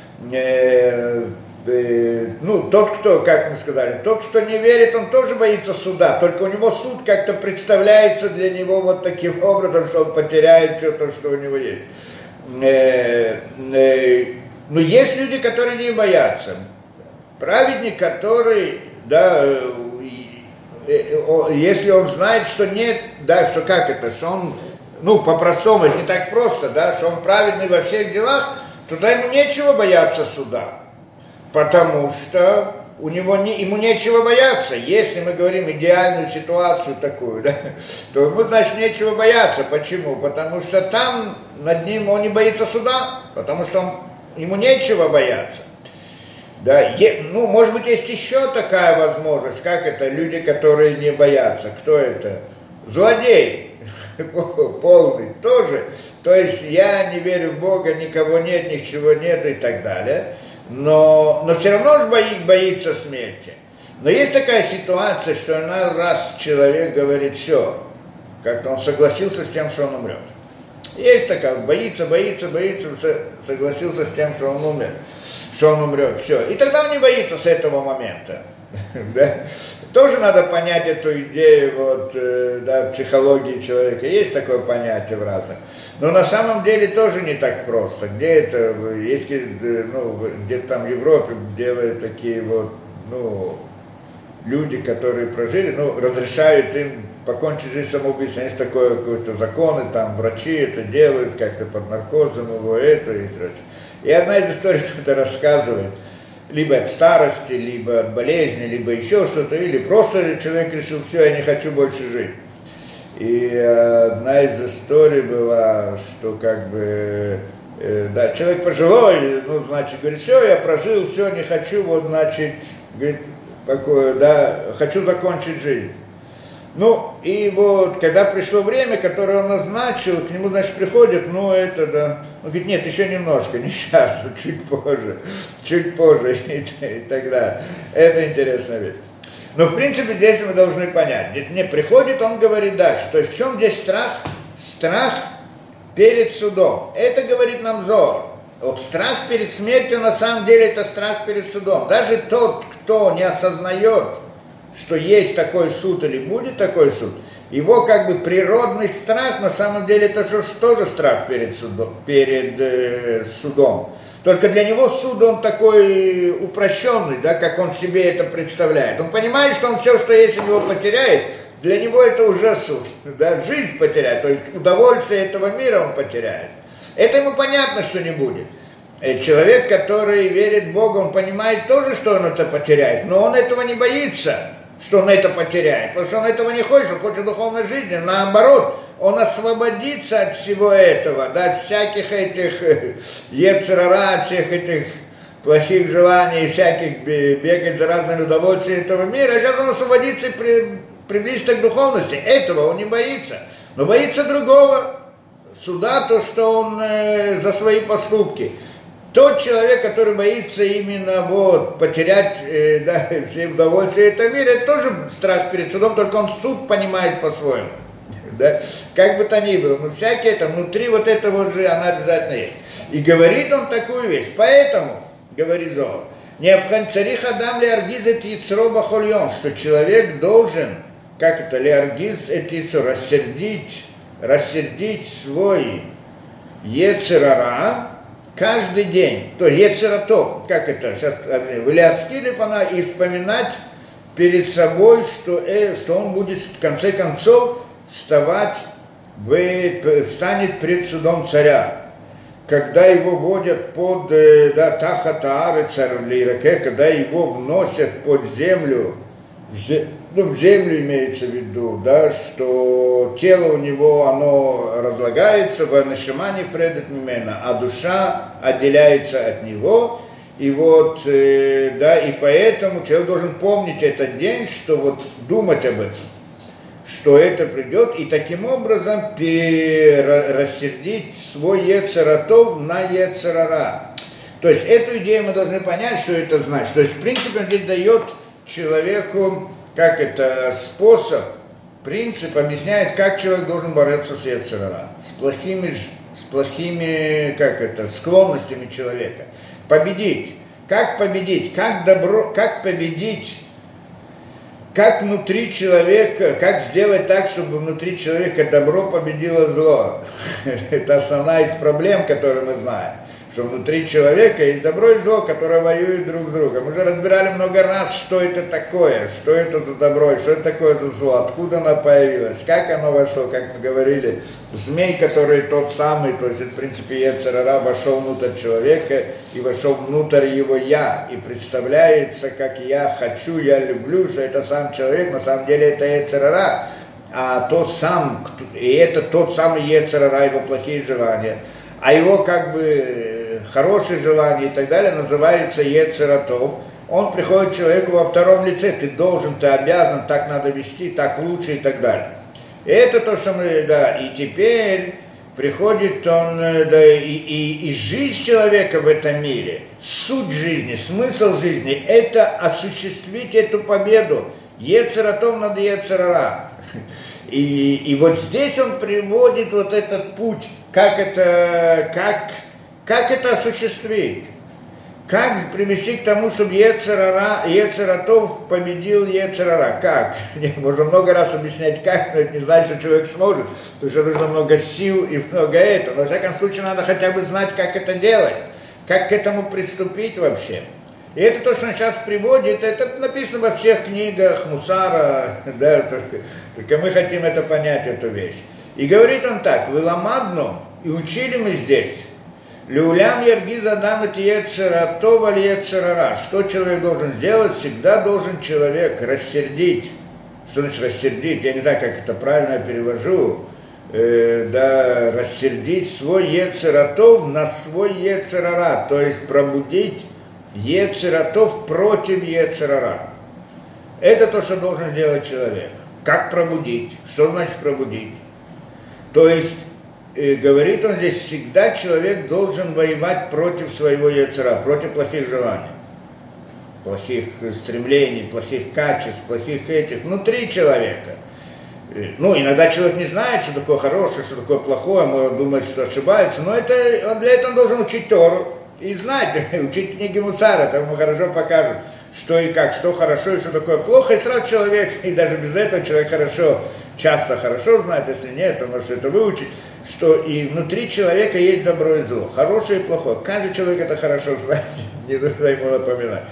Ну, тот, кто, как мы сказали, тот, кто не верит, он тоже боится суда, только у него суд как-то представляется для него вот таким образом, что он потеряет все то, что у него есть. Но есть люди, которые не боятся. Праведник, который, да, если он знает, что нет, да, что как это, что он, ну, по-простому, это не так просто, да, что он праведный во всех делах, то ему нечего бояться суда. Потому что ему нечего бояться. Если мы говорим идеальную ситуацию такую, да, то ему, значит, нечего бояться. Почему? Потому что там над ним он не боится суда, потому что ему нечего бояться. Да, ну, может быть, есть еще такая возможность, как это, люди, которые не боятся. Кто это? Злодей полный тоже. То есть я не верю в Бога, никого нет, ничего нет и так далее. Но все равно же боится смерти. Но есть такая ситуация, что раз человек говорит все, как-то он согласился с тем, что он умрет. Есть такая, боится, согласился с тем, что он умрет, все. И тогда он не боится с этого момента. Да? Тоже надо понять эту идею вот, да, психологии человека. Есть такое понятие в разных. Но на самом деле тоже не так просто. Где это, если, ну, где-то там в Европе делают такие вот, ну, люди, которые прожили, ну, разрешают им покончить жизнь самоубийством. Есть такое, какие-то законы, там врачи это делают как-то под наркозом, его это и прочее. И одна из историй это рассказывает. либо от старости, либо от болезни, либо еще что-то, или просто человек решил, все, я не хочу больше жить. И одна из историй была, что как бы, да, человек пожилой, ну, значит, говорит, все, я прожил, все, не хочу, вот, значит, говорит, такое, да, хочу закончить жизнь. Ну, и вот, когда пришло время, которое он назначил, к нему, значит, приходит, ну, это, да, он говорит, нет, еще немножко, не сейчас, чуть позже, и так далее. Это интересная вещь. Но, в принципе, здесь мы должны понять. Здесь не приходит, он говорит дальше. То есть, в чем здесь страх? Страх перед судом. Это говорит нам Зоар. Вот страх перед смертью, на самом деле, это страх перед судом. Даже тот, кто не осознает, что есть такой суд или будет такой суд, его как бы природный страх, на самом деле, это же тоже страх перед судом. Только для него суд, он такой упрощенный, да, как он себе это представляет. Он понимает, что он все, что есть у него, потеряет. Для него это уже суд, да, жизнь потеряет, то есть удовольствие этого мира он потеряет. Это ему понятно, что не будет. Человек, который верит в Бога, он понимает тоже, что он это потеряет, но он этого не боится, что он это потеряет, потому что он этого не хочет, он хочет духовной жизни, наоборот, он освободится от всего этого, да, от всяких этих ецер-ара, всех этих плохих желаний, всяких бегать за разными удовольствиями этого мира, а сейчас он освободится и приблизится к духовности, этого он не боится, но боится другого суда, то, что он за свои поступки. Тот человек, который боится именно вот, потерять да, все удовольствия этого мира, это тоже страх перед судом, только он суд понимает по-своему. Да? Как бы то ни было, но всякие это, внутри вот этого же она обязательно есть. И говорит он такую вещь, поэтому, говорит Зоар, необходимо царих адам леаргиз эт яцро бахоль йом, что человек должен, как это, леаргиз эт яцро, рассердить свой ецер-ара каждый день. То есть ецер-ато, как это, сейчас, вляскилипана, и вспоминать перед собой, что он будет в конце концов встанет пред судом царя, когда его вводят под тахата царь, когда его вносят под землю, в землю имеется в виду, да, что тело у него, оно разлагается, в анашимане предат мимена, а душа отделяется от него, и вот, да, и поэтому человек должен помнить этот день, что вот думать об этом, что это придет, и таким образом рассердить свой ецер-атов на ецер-ара. То есть эту идею мы должны понять, что это значит. То есть, в принципе, он здесь дает человеку, как это, способ, принцип, объясняет, как человек должен бороться с ецер-ара, с плохими, как это, склонностями человека. Победить. Как победить? Как победить? Как внутри человека, как сделать так, чтобы внутри человека добро победило зло? Это основная из проблем, которую мы знаем. Что внутри человека есть добро и зло, которые воюют друг с другом. Мы уже разбирали много раз, что это такое, что это за добро, что это такое за зло, откуда оно появилось, как оно вошло, как мы говорили. Змей, который тот самый, то есть, в принципе, ецер-ара вошел внутрь человека и вошел внутрь его «я», и представляется, как «я хочу», «я люблю», что это сам человек, на самом деле это ецер-ара, а и это тот самый ецер-ара, его плохие желания. А его как бы хорошие желания и так далее называется ецер-атов. Он приходит к человеку во втором лице, ты должен, ты обязан, так надо вести, так лучше и так далее. И это то, что мы, да, и теперь приходит он, да, и жизнь человека в этом мире, суть жизни, смысл жизни, это осуществить эту победу ецер-атов над ецер-ара. И вот здесь он приводит вот этот путь, как это осуществить, как привести к тому, чтобы ецер-атов победил ецер-ара. Как? Можно много раз объяснять как, но это не значит, что человек сможет, потому что нужно много сил и много этого. Но, во всяком случае, надо хотя бы знать, как это делать, как к этому приступить вообще. И это то, что он сейчас приводит, это написано во всех книгах Мусара, да, только мы хотим это понять, эту вещь. И говорит он так, «Виламадну», и учили мы здесь, Люлям яргиз адам эт ецера това аль ецера. Что человек должен сделать? Всегда должен человек рассердить. Что значит рассердить? Я не знаю, как это правильно я перевожу. Да, рассердить свой ецератов на свой ецерара. То есть пробудить ецератов против ецерара. Это то, что должен сделать человек. Как пробудить? Что значит пробудить? То есть, говорит он здесь, всегда человек должен воевать против своего яцера, против плохих желаний, плохих стремлений, плохих качеств, плохих этих, внутри человека. Ну, иногда человек не знает, что такое хорошее, что такое плохое, может думать, что ошибается, но для этого он должен учить Тору и знать, учить книги Мусара, там ему хорошо покажут, что и как, что хорошо и что такое плохо, и сразу человек, и даже без этого человек часто хорошо знает, если нет, то может это выучить, что и внутри человека есть добро и зло, хорошее и плохое. Каждый человек это хорошо знает, не нужно ему напоминать.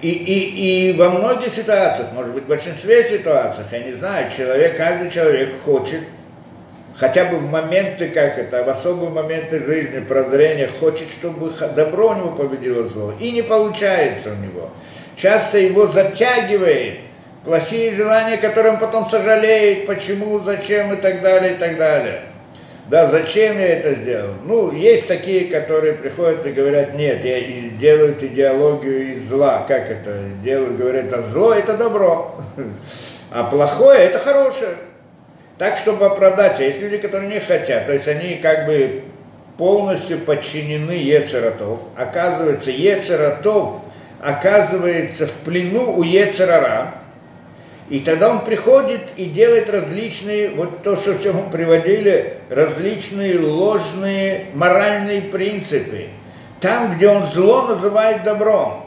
И во многих ситуациях, может быть, в большинстве ситуаций, я не знаю, каждый человек хочет, хотя бы в моменты, в особые моменты жизни, прозрения, хочет, чтобы добро у него победило зло. И не получается у него. Часто его затягивает плохие желания, которые он потом сожалеет, почему, зачем и так далее, и так далее. Да, зачем я это сделал? Ну, есть такие, которые приходят и говорят, нет, делают идеологию из зла. Как это делают? Говорят, а зло это добро, а плохое это хорошее. Так, чтобы оправдаться. Есть люди, которые не хотят, то есть они как бы полностью подчинены ецератов. Оказывается, ецератов оказывается в плену у ецерара. И тогда он приходит и делает различные, вот то, что все мы приводили, различные ложные моральные принципы. Там, где он зло называет добром.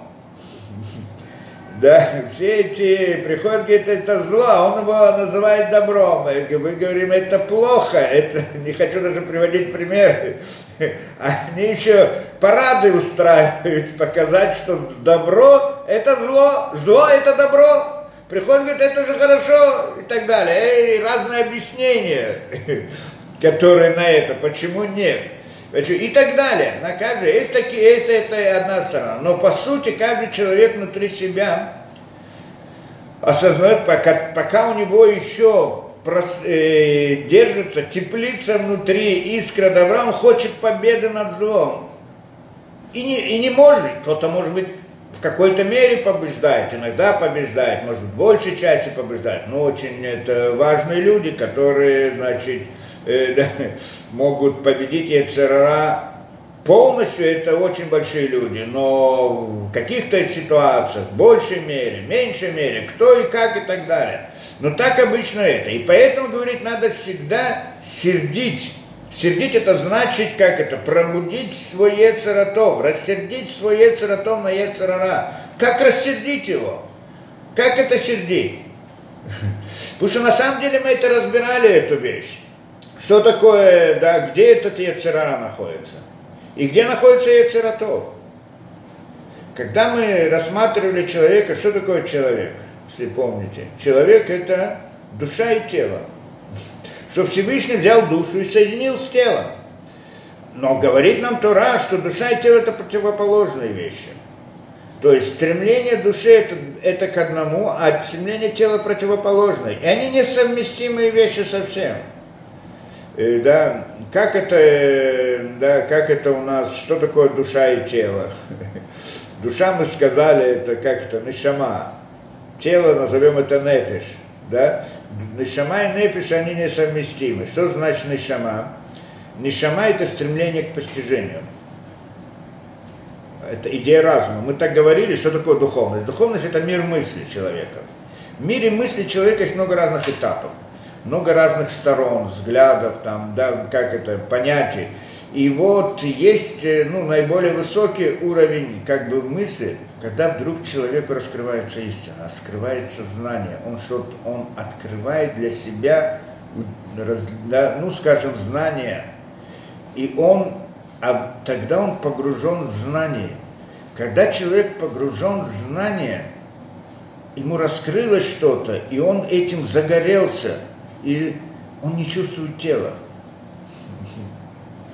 Да, все эти приходят, говорят, это зло, а он его называет добром. И мы говорим, это плохо, это не хочу даже приводить примеры. Они еще парады устраивают, показать, что добро это зло, зло это добро. Приходит, говорит, это же хорошо, и так далее. И разные объяснения, которые на это, почему нет. И так далее. На каждый, есть это одна сторона. Но по сути, каждый человек внутри себя осознает, пока у него еще держится, теплится внутри искра добра, он хочет победы над злом. И не может. Кто-то, может быть, в какой-то мере побеждает, иногда побеждает, может быть, в большей части побеждает, но очень это важные люди, которые, значит, могут победить ецерара полностью, это очень большие люди, но в каких-то ситуациях, в большей мере, меньшей мере, кто и как и так далее. Но так обычно это. И поэтому, говорит, надо всегда сердить. Сердить это значит, пробудить свой ецератов, рассердить свой ецератов на ецерара. Как рассердить его? Как это сердить? Потому что на самом деле мы это разбирали, эту вещь. Что такое, да, где этот ецерара находится? И где находится ецератов? Когда мы рассматривали человека, что такое человек, если помните? Человек это душа и тело. Что Всевышний взял душу и соединил с телом. Но говорит нам Тора, что душа и тело это противоположные вещи. То есть стремление души это к одному, а стремление тела противоположное. И они несовместимые вещи совсем. Да, как это у нас, что такое душа и тело? Душа, мы сказали, это нешама. Тело, назовем это нефиш. Да? Нешама и нефиш, они несовместимы. Что значит нешама? Нешама – это стремление к постижению. Это идея разума. Мы так говорили, что такое духовность. Духовность – это мир мысли человека. В мире мысли человека есть много разных этапов, много разных сторон, взглядов, там, да, понятий. И вот есть наиболее высокий уровень мысли, когда вдруг человеку раскрывается истина, раскрывается знание, он открывает для себя, знание, и тогда он погружен в знание. Когда человек погружен в знание, ему раскрылось что-то, и он этим загорелся, и он не чувствует тела.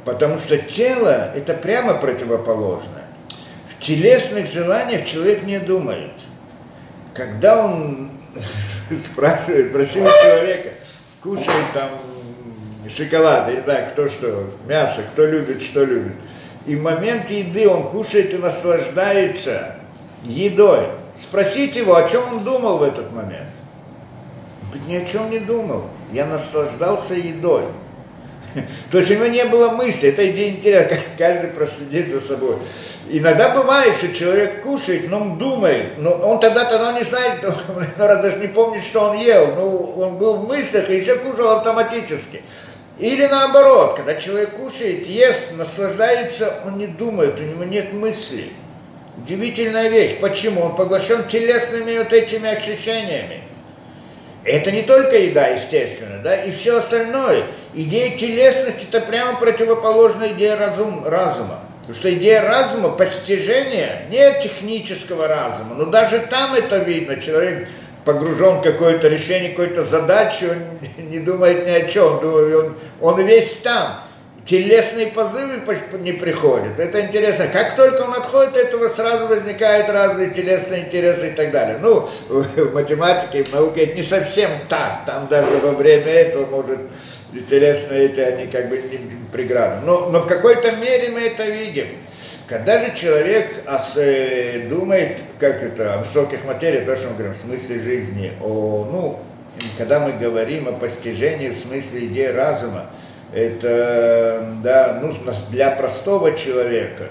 Потому что тело – это прямо противоположное. В телесных желаниях человек не думает. Когда он спросил человека, кушает там шоколад, я не знаю, кто что, мясо, кто любит, что любит. И в момент еды он кушает и наслаждается едой. Спросите его, о чем он думал в этот момент. Он говорит, ни о чем не думал. Я наслаждался едой. То есть у него не было мысли, это идея интересная, каждый проследит за собой. Иногда бывает, что человек кушает, но он думает, но он тогда не знает, он даже не помнит, что он ел, но он был в мыслях и еще кушал автоматически. Или наоборот, когда человек кушает, ест, наслаждается, он не думает, у него нет мыслей. Удивительная вещь. Почему? Он поглощен телесными вот этими ощущениями. Это не только еда, естественно, да, и все остальное. Идея телесности – это прямо противоположная идея разума. Потому что идея разума, постижения, не технического разума, но даже там это видно. Человек погружен в какое-то решение, какой-то задачи, он не думает ни о чем, он весь там. Телесные позывы не приходят. Это интересно. Как только он отходит от этого, сразу возникают разные телесные интересы и так далее. Ну, в математике, в науке это не совсем так. Там даже во время этого, может, телесные эти, они как бы не преграды. Но в какой-то мере мы это видим. Когда же человек думает, как это, о высоких материях, то, что мы говорим, в смысле жизни, когда мы говорим о постижении в смысле идеи разума, это, да, для простого человека,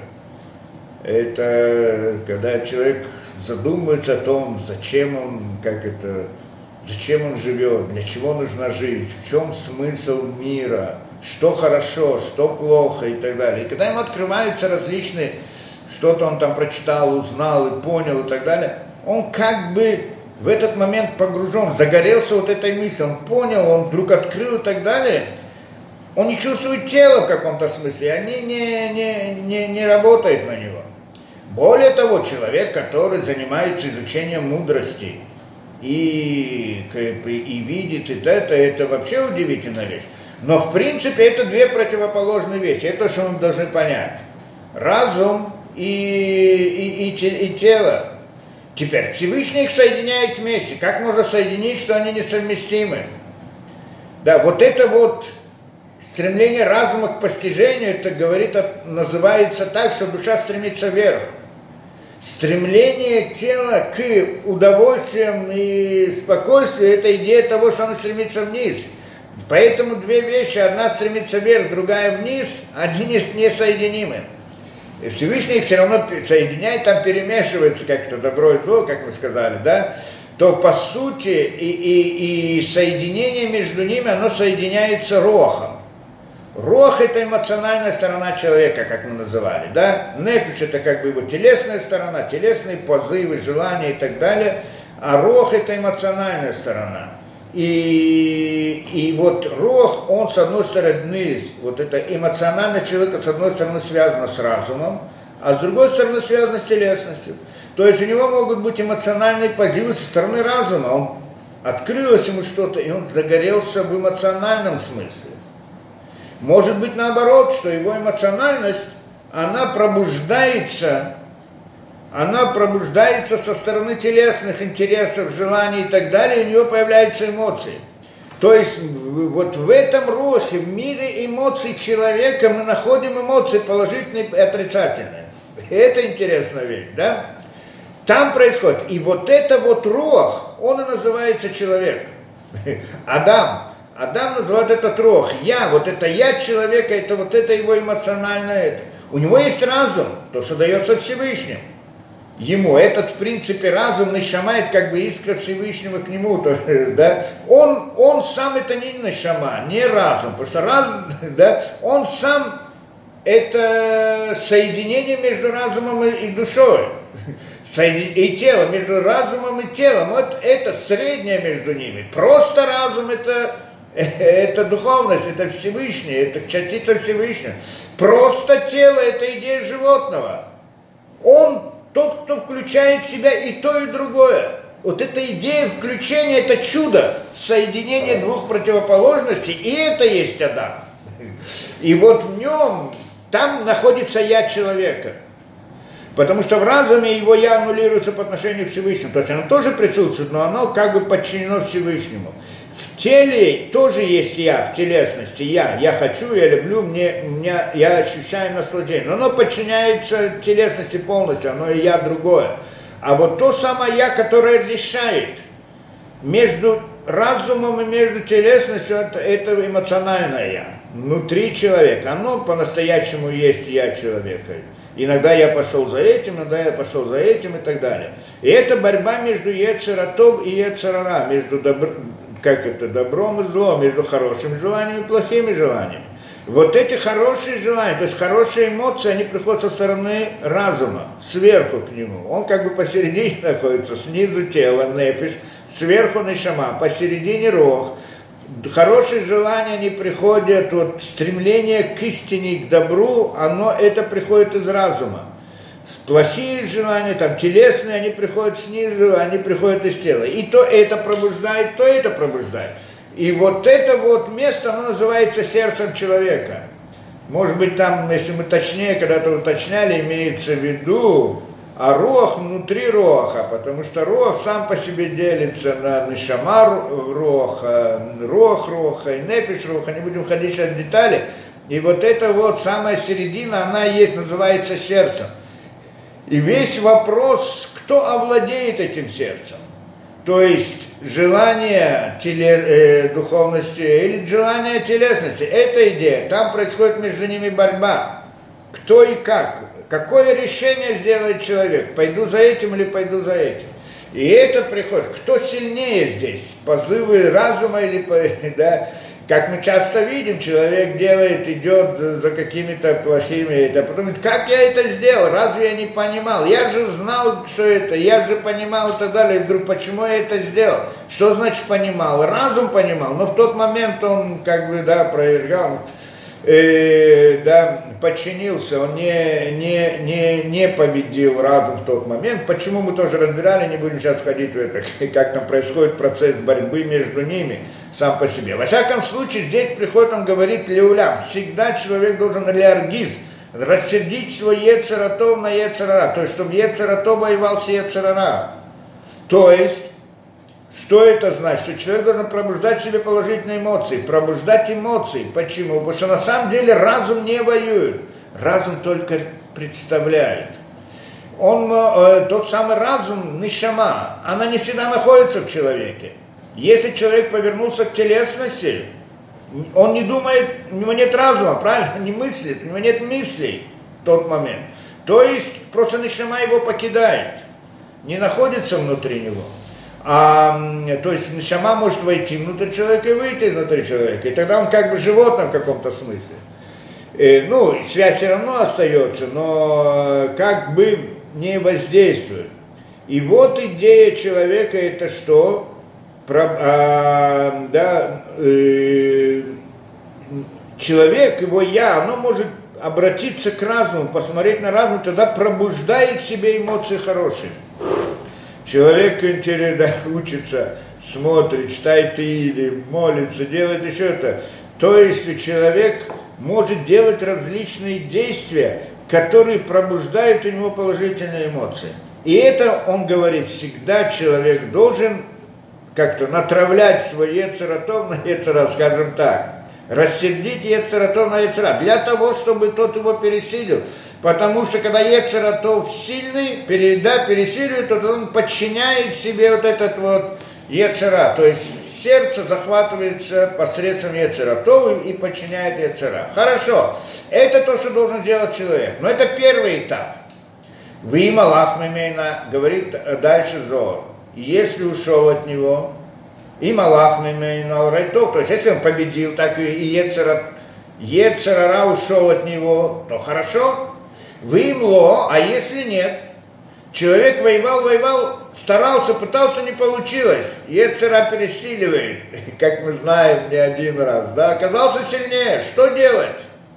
это когда человек задумывается о том, зачем он живет, для чего нужна жизнь, в чем смысл мира, что хорошо, что плохо и так далее. И когда ему открываются различные, что-то он там прочитал, узнал и понял и так далее, он как бы в этот момент погружен, загорелся вот этой мыслью, он понял, он вдруг открыл и так далее. Он не чувствует тело в каком-то смысле, они не работают на него. Более того, человек, который занимается изучением мудрости и видит это вообще удивительная вещь. Но в принципе это две противоположные вещи, это то, что мы должны понять. Разум и тело. Теперь Всевышний их соединяет вместе. Как можно соединить, что они несовместимы? Да, вот это вот стремление разума к постижению, это называется так, что душа стремится вверх. Стремление тела к удовольствиям и спокойствию – это идея того, что оно стремится вниз. Поэтому две вещи, одна стремится вверх, другая вниз, они несоединимы. И Всевышний их все равно соединяет, там перемешивается как-то добро и зло, как мы сказали, да? То по сути и соединение между ними, оно соединяется рохом. Рох – это эмоциональная сторона человека, как мы называли, да? Нефиш – это как бы его телесная сторона, телесные позывы, желания и так далее, а рох – это эмоциональная сторона. И вот рох, он с одной стороны, вот это эмоциональность человека с одной стороны связана с разумом, а с другой стороны связана с телесностью. То есть у него могут быть эмоциональные позывы со стороны разума, он открылось ему что-то, и он загорелся в эмоциональном смысле. Может быть наоборот, что его эмоциональность, она пробуждается со стороны телесных интересов, желаний и так далее, и у него появляются эмоции. То есть вот в этом рухе, в мире эмоций человека мы находим эмоции положительные и отрицательные. Это интересная вещь, да? Там происходит. И вот это вот рух, он и называется человек. Адам называет этот рух. Вот это я человека, это вот это его эмоциональное это. У него есть разум, то, что дается Всевышним. Ему этот, в принципе, разум нешама, это как бы искра Всевышнего к нему, то, да, он сам это не нешама, не разум, потому что разум, да, он сам это соединение между разумом и душой, и телом, между разумом и телом, вот это среднее между ними, просто разум это духовность, это Всевышний, это частица Всевышнего, просто тело это идея животного, он тот, кто включает в себя и то, и другое. Вот эта идея включения, это чудо, соединение двух противоположностей, и это есть Адам. И вот в нем, там находится я человека. Потому что в разуме его я аннулируется по отношению к Всевышнему. То есть оно тоже присутствует, но оно как бы подчинено Всевышнему. В теле тоже есть я, в телесности я. Я хочу, я люблю, я ощущаю наслаждение. Но оно подчиняется телесности полностью, оно и я другое. А вот то самое я, которое решает между разумом и между телесностью, это эмоциональное я. Внутри человека. Оно по-настоящему есть я человека. Иногда я пошел за этим, иногда я пошел за этим и так далее. И это борьба между Йецер ха-тов и Йецер ха-ра, между добром и злом, между хорошими желаниями и плохими желаниями. Вот эти хорошие желания, то есть хорошие эмоции, они приходят со стороны разума, сверху к нему. Он как бы посередине находится, снизу тело, непиш, сверху нешама, посередине рог. Хорошие желания, они приходят, вот стремление к истине, к добру, это приходит из разума. Плохие желания, там, телесные, они приходят снизу, они приходят из тела. И то это пробуждает, то это пробуждает. И вот это вот место, оно называется сердцем человека. Может быть, там, если мы точнее когда-то уточняли, имеется в виду, а руах внутри руаха, потому что руах сам по себе делится на нешама руаха, руаха и непиш руаха, не будем ходить сейчас в детали. И вот эта вот самая середина, она есть, называется сердцем. И весь вопрос, кто овладеет этим сердцем, то есть желание духовности или желание телесности, это идея, там происходит между ними борьба, кто и как. Какое решение сделает человек? Пойду за этим или пойду за этим? И это приходит. Кто сильнее здесь? Позывы разума или... Да? Как мы часто видим, человек идет за какими-то плохими... А потом говорит, как я это сделал? Разве я не понимал? Я же знал, что это, я же понимал и так далее. Я говорю, почему я это сделал? Что значит понимал? Разум понимал, но в тот момент он проиграл. Подчинился, он не победил разум в тот момент. Почему мы тоже разбирали, не будем сейчас ходить в это, как там происходит процесс борьбы между ними сам по себе. Во всяком случае, здесь приходит, он говорит, леулям, всегда человек должен леаргиз, рассердить свой Йецер ха-тов на Йецер ха-ра, то есть, чтобы Йецер ха-тов воевал с Йецер ха-ра. То есть, что это значит? Что человек должен пробуждать в себе положительные эмоции, пробуждать эмоции. Почему? Потому что на самом деле разум не воюет, разум только представляет. Тот самый разум, нешама, она не всегда находится в человеке. Если человек повернулся к телесности, он не думает, у него нет разума, правильно? Не мыслит, у него нет мыслей в тот момент. То есть просто нешама его покидает, не находится внутри него. То есть нешама может войти внутрь человека и выйти внутрь человека. И тогда он как бы животное в каком-то смысле. Связь все равно остается, но как бы не воздействует. И вот идея человека это что? Человек, его я, оно может обратиться к разуму, посмотреть на разум, тогда пробуждает в себе эмоции хорошие. Человек учится, смотрит, читает или молится, делает еще это. То есть человек может делать различные действия, которые пробуждают у него положительные эмоции. И это, он говорит, всегда человек должен как-то натравлять свой Йецер ха-тов на Йецер ха-ра, скажем так. Рассердить Йецер ха-тов на Йецер ха-ра, для того, чтобы тот его пересилил. Потому что когда Йецер ха-тов сильный, пересиливает, то он подчиняет себе вот этот вот Йецер ха-ра. То есть сердце захватывается посредством Йецер ха-тов и подчиняет Йецер ха-ра. Хорошо, это то, что должен делать человек. Но это первый этап. Вы малах мимейна, говорит дальше Зоар. Если ушел от него, и малах мимейна райтов, то есть если он победил, так и Йецер ха-ра ушел от него, то хорошо. Вы имло, а если нет, человек воевал, старался, пытался, не получилось. Йецер ха-ра пересиливает, как мы знаем не один раз, да, оказался сильнее, что делать?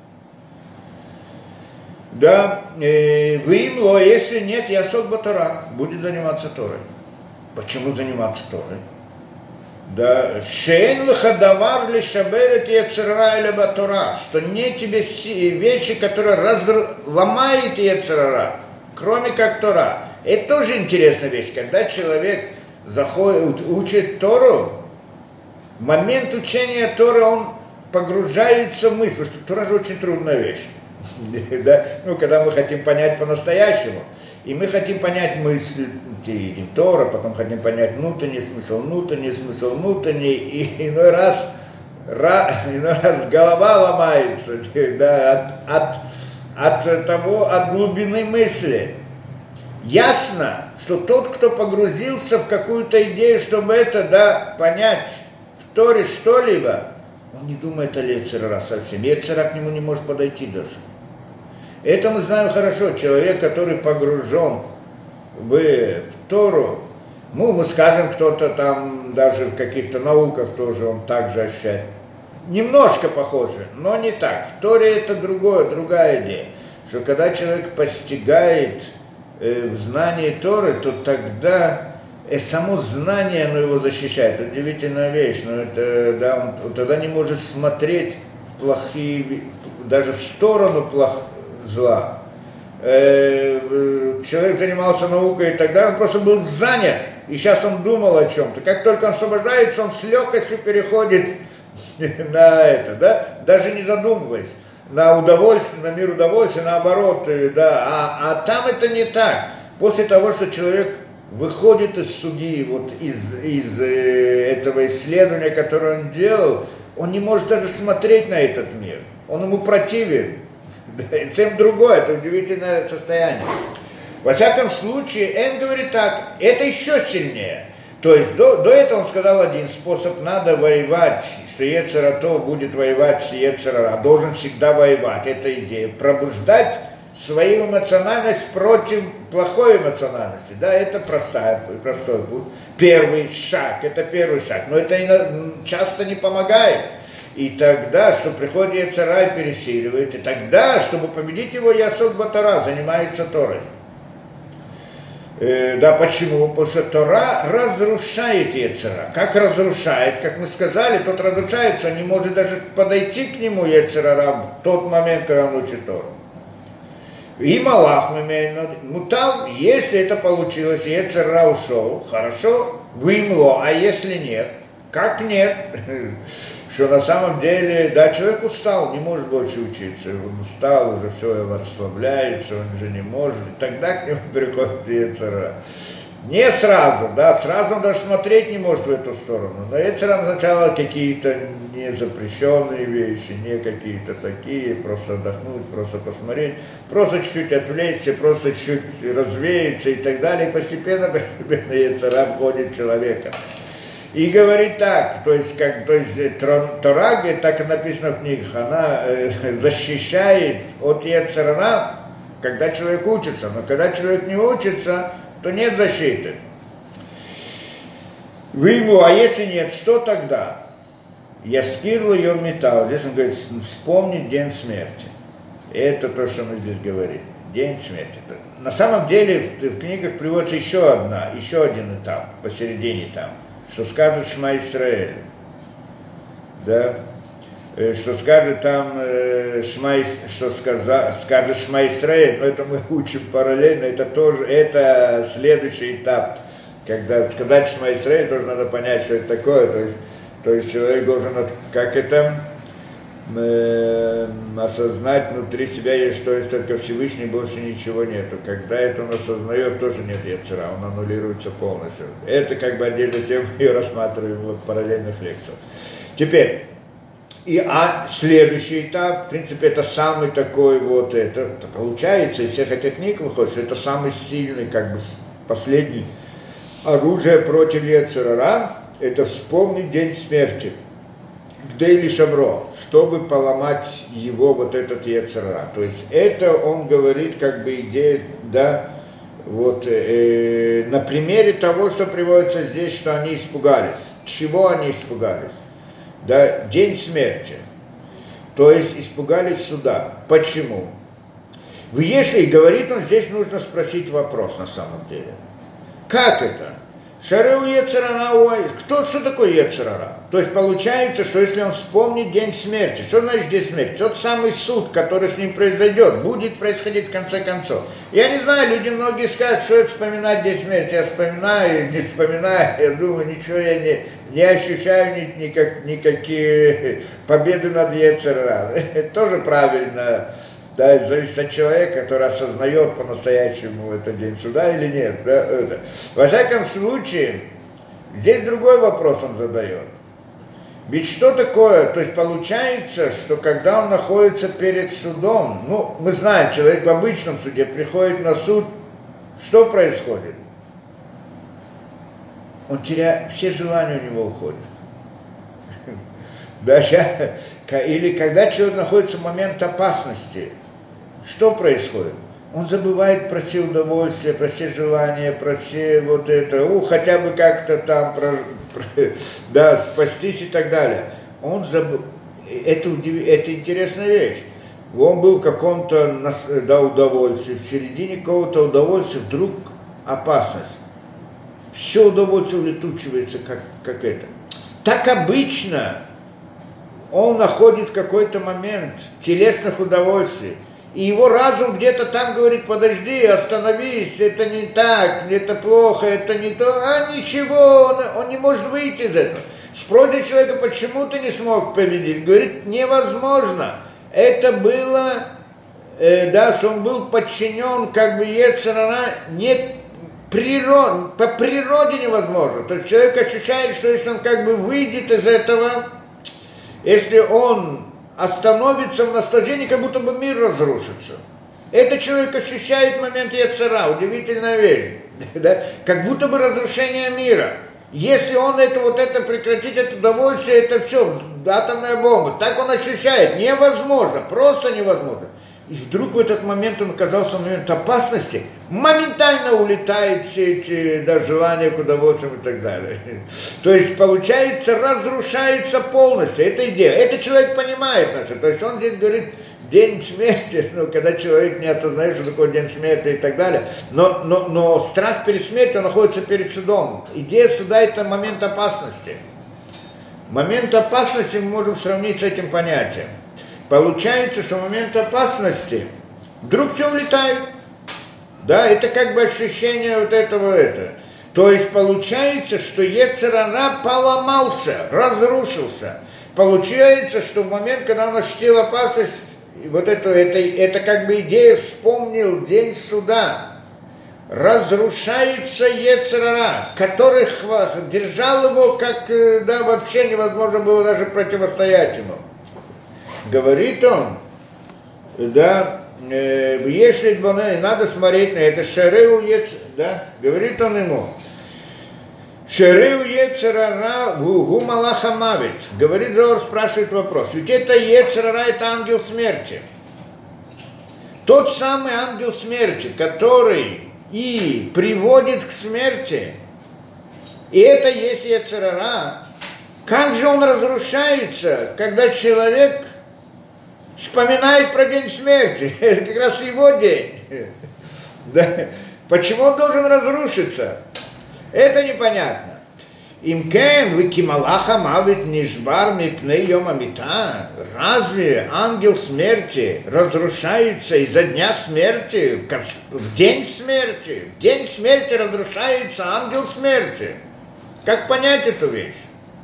Да, вы имло, если нет, ясок батара, будет заниматься Торой. Почему заниматься Торой? Да, шейн лхадавар ли шаберет яцерара или батура, что не тебе вещи, которые ломают яцерара, кроме как Тора. Это тоже интересная вещь, когда человек заходит, учит Тору, в момент учения Торы он погружается в мысль, потому что Тора же очень трудная вещь. Да? Ну, когда мы хотим понять по-настоящему, и мы хотим понять мысль Тора, потом хотим понять внутренний смысл, и иной раз голова ломается, да, от глубины мысли. Ясно, что тот, кто погрузился в какую-то идею, чтобы это, да, понять в Торе что-либо, он не думает о йецер ара совсем. Йецер ара к нему не может подойти даже. Это мы знаем хорошо. Человек, который погружен в Тору, ну, мы скажем, кто-то там даже в каких-то науках тоже он также ощущает. Немножко похоже, но не так. В Торе это другая идея. Что когда человек постигает в знании Торы, то тогда само знание, оно его защищает. Удивительная вещь, но это, да, он тогда не может смотреть плохие, даже в сторону зла. Человек занимался наукой и так далее, он просто был занят, и сейчас он думал о чем-то. Как только он освобождается, он с легкостью переходит на это, да, даже не задумываясь. На удовольствие, на мир удовольствия, наоборот, да, а там это не так. После того, что человек выходит из суги, вот из этого исследования, которое он делал, он не может даже смотреть на этот мир, он ему противен, да, и совсем другое, это удивительное состояние. Во всяком случае, Эн говорит так, это еще сильнее. То есть до этого он сказал один способ, надо воевать, что йецер ара будет воевать с йецер ара, должен всегда воевать, это идея, пробуждать свою эмоциональность против плохой эмоциональности, да, это простой путь. Первый шаг, но это часто не помогает. И тогда, что приходит йецер ара и пересиливает, и тогда, чтобы победить его, ясок батара, занимается Торой. Да, почему? Потому что Тора разрушает йецер ара. Как разрушает? Как мы сказали, тот разрушается, он не может даже подойти к нему, йецер ара, в тот момент, когда он учит Тору. И Малах, ну там, если это получилось, йецер ара ушел, хорошо, вымло, а если нет? Как нет? Что на самом деле, да, человек устал, не может больше учиться, он устал, уже все, его расслабляется, он уже не может, и тогда к нему приходит йецер ара. Не сразу, да, сразу он даже смотреть не может в эту сторону, но йецер ара сначала какие-то незапрещенные вещи, не какие-то такие, просто отдохнуть, просто посмотреть, просто чуть-чуть отвлечься, просто чуть-чуть развеяться и так далее, и постепенно йецер ара обходит человека. И говорит так, то есть Тора, так и написано в книгах, она защищает от йецер ара, когда человек учится, но когда человек не учится, то нет защиты. Вы ему, а если нет, что тогда? Яскирлу йом мита, здесь он говорит, вспомнить день смерти. Это то, что мы здесь говорим, день смерти. На самом деле в книгах приводится еще один этап, посередине там. Что скажет Шма Исраэль, да, что скажет там скажет Шма Исраэль, но это мы учим параллельно, это следующий этап, когда сказать Шма Исраэль, тоже надо понять, что это такое, то есть человек должен, как это, осознать внутри себя, что есть только Всевышний, больше ничего нету. Когда это он осознает, тоже нет йецер ара, он аннулируется полностью. Это как бы отдельную тему, ее рассматриваем в параллельных лекциях. Теперь, следующий этап, в принципе, это самый такой вот, это получается, из всех этих книг выходит, что это самый сильный, как бы последний оружие против йецер ара, это вспомнить день смерти. Гдейли шабро, чтобы поломать его вот этот йецер ара. То есть это он говорит как бы идея, да, вот на примере того, что приводится здесь, что они испугались. Чего они испугались? Да, день смерти. То есть испугались суда. Почему? Если говорит он, здесь нужно спросить вопрос на самом деле. Как это? Шареу Ецерара, что такое Ецерара? То есть получается, что если он вспомнит день смерти, что значит день смерти? Тот самый суд, который с ним произойдет, будет происходить в конце концов. Я не знаю, люди многие скажут, что это вспоминать день смерти. Я вспоминаю, не вспоминаю, я думаю, ничего я не ощущаю никакие победы над Ецерара. Это тоже правильно. Да, это зависит от человека, который осознает по-настоящему этот день суда или нет. Да, это. Во всяком случае, здесь другой вопрос он задает. Ведь что такое? То есть получается, что когда он находится перед судом, ну, мы знаем, человек в обычном суде приходит на суд, что происходит? Он теряет, все желания у него уходят. Или когда человек находится в момент опасности, что происходит? Он забывает про все удовольствия, про все желания, про все вот это, хотя бы как-то там, да, спастись и так далее. Он забыл. Это интересная вещь. Он был в каком-то удовольствии, в середине какого-то удовольствия вдруг опасность. Все удовольствие улетучивается, как это. Так обычно он находит какой-то момент телесных удовольствий, и его разум где-то там говорит: подожди, остановись, это не так, это плохо, это не то, ничего, он не может выйти из этого. Спросит человека, почему ты не смог победить, говорит, невозможно, это было, что он был подчинен, как бы Ецер-ара, по природе невозможно, то есть человек ощущает, что если он как бы выйдет из этого, если он остановится в наслаждении, как будто бы мир разрушится. Это человек ощущает в момент Ецера, удивительная вещь, да? Как будто бы разрушение мира. Если он это прекратит, это удовольствие, это все, атомная бомба, так он ощущает, невозможно, просто невозможно. И вдруг в этот момент он оказался в момент опасности, моментально улетают все эти желания к удовольствиям и так далее. То есть, получается, разрушается полностью. Это идея. Это человек понимает наше. То есть он здесь говорит день смерти, когда человек не осознает, что такое день смерти и так далее. Но страх перед смертью находится перед судом. Идея суда – это момент опасности. Момент опасности мы можем сравнить с этим понятием. Получается, что в момент опасности вдруг все улетает. Да, это как бы ощущение этого. То есть получается, что Ецер-ара поломался, разрушился. Получается, что в момент, когда он ощутил опасность, это как бы идея, вспомнил день суда. Разрушается Ецер-ара, который держал его, как вообще невозможно было даже противостоять ему. Говорит он, если надо смотреть на это, Шареу Ецер, говорит он ему, Шареу Ецер-ара гу малаха мавит. Говорит Зоар, спрашивает вопрос, ведь это Ецер-ара, это ангел смерти. Тот самый ангел смерти, который и приводит к смерти, и это есть Ецер-ара. Как же он разрушается, когда человек вспоминает про день смерти? Это как раз его день. Да. Почему он должен разрушиться? Это непонятно. Имкен викималаха мавит нишбар мипней йома мита. Разве ангел смерти разрушается из-за дня смерти? В день смерти. В день смерти разрушается ангел смерти. Как понять эту вещь?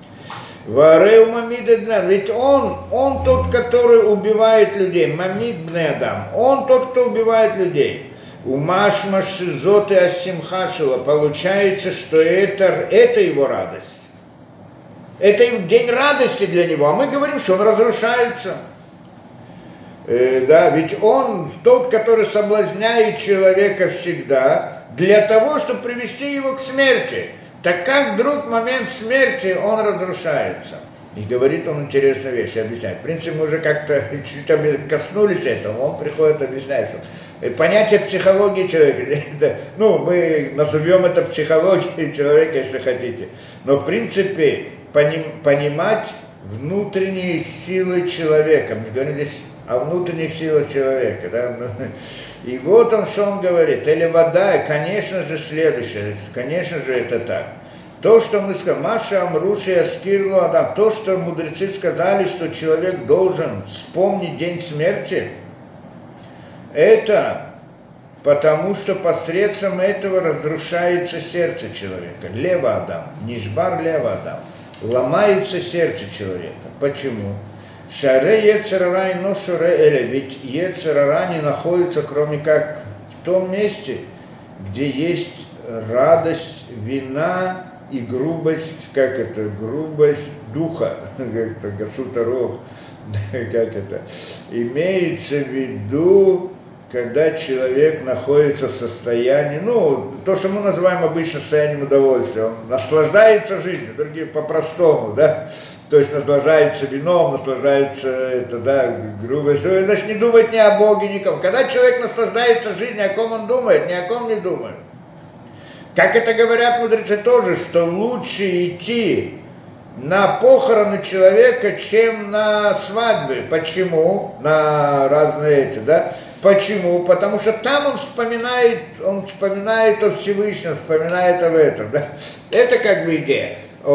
Ведь он тот, который убивает людей. Мамид бне адам. Он тот, кто убивает людей. Умаш машизот и асимхашила. Получается, что это его радость. Это день радости для него. А мы говорим, что он разрушается. Ведь он тот, который соблазняет человека всегда для того, чтобы привести его к смерти. Так как вдруг в момент смерти он разрушается. И говорит он интересную вещь, объясняет. В принципе, мы уже как-то чуть коснулись этого, он приходит объяснять, что понятие психологии человека, мы назовем это психологией человека, если хотите. Но в принципе понимать внутренние силы человека. Мы же говорим здесь о внутренних силах человека. Да? И вот он, что он говорит. Или вода, конечно же, следующее. Конечно же, это так. То, что мы сказали, Маша Амруши Аскирлу Адам, то, что мудрецы сказали, что человек должен вспомнить день смерти, это потому, что посредством этого разрушается сердце человека. Лева Адам, Нишбар Лева Адам. Ломается сердце человека. Почему? Шаре Ецерара и Ношуре Эле, ведь Ецерара не находится, кроме как в том месте, где есть радость, вина и грубость, как это, грубость духа, как это, Гасутарох, как это, имеется в виду, когда человек находится в состоянии, ну, то, что мы называем обычно состоянием удовольствия, он наслаждается жизнью, другие по-простому, да, то есть наслаждается вином, наслаждается, это, да, грубость, значит, не думает ни о Боге, никому. Когда человек наслаждается жизнью, о ком он думает, ни о ком не думает. Как это говорят мудрецы тоже, что лучше идти на похороны человека, чем на свадьбы. Почему? На разные эти, да? Почему? Потому что там он вспоминает о Всевышнем, вспоминает об этом, да? Это как бы идея.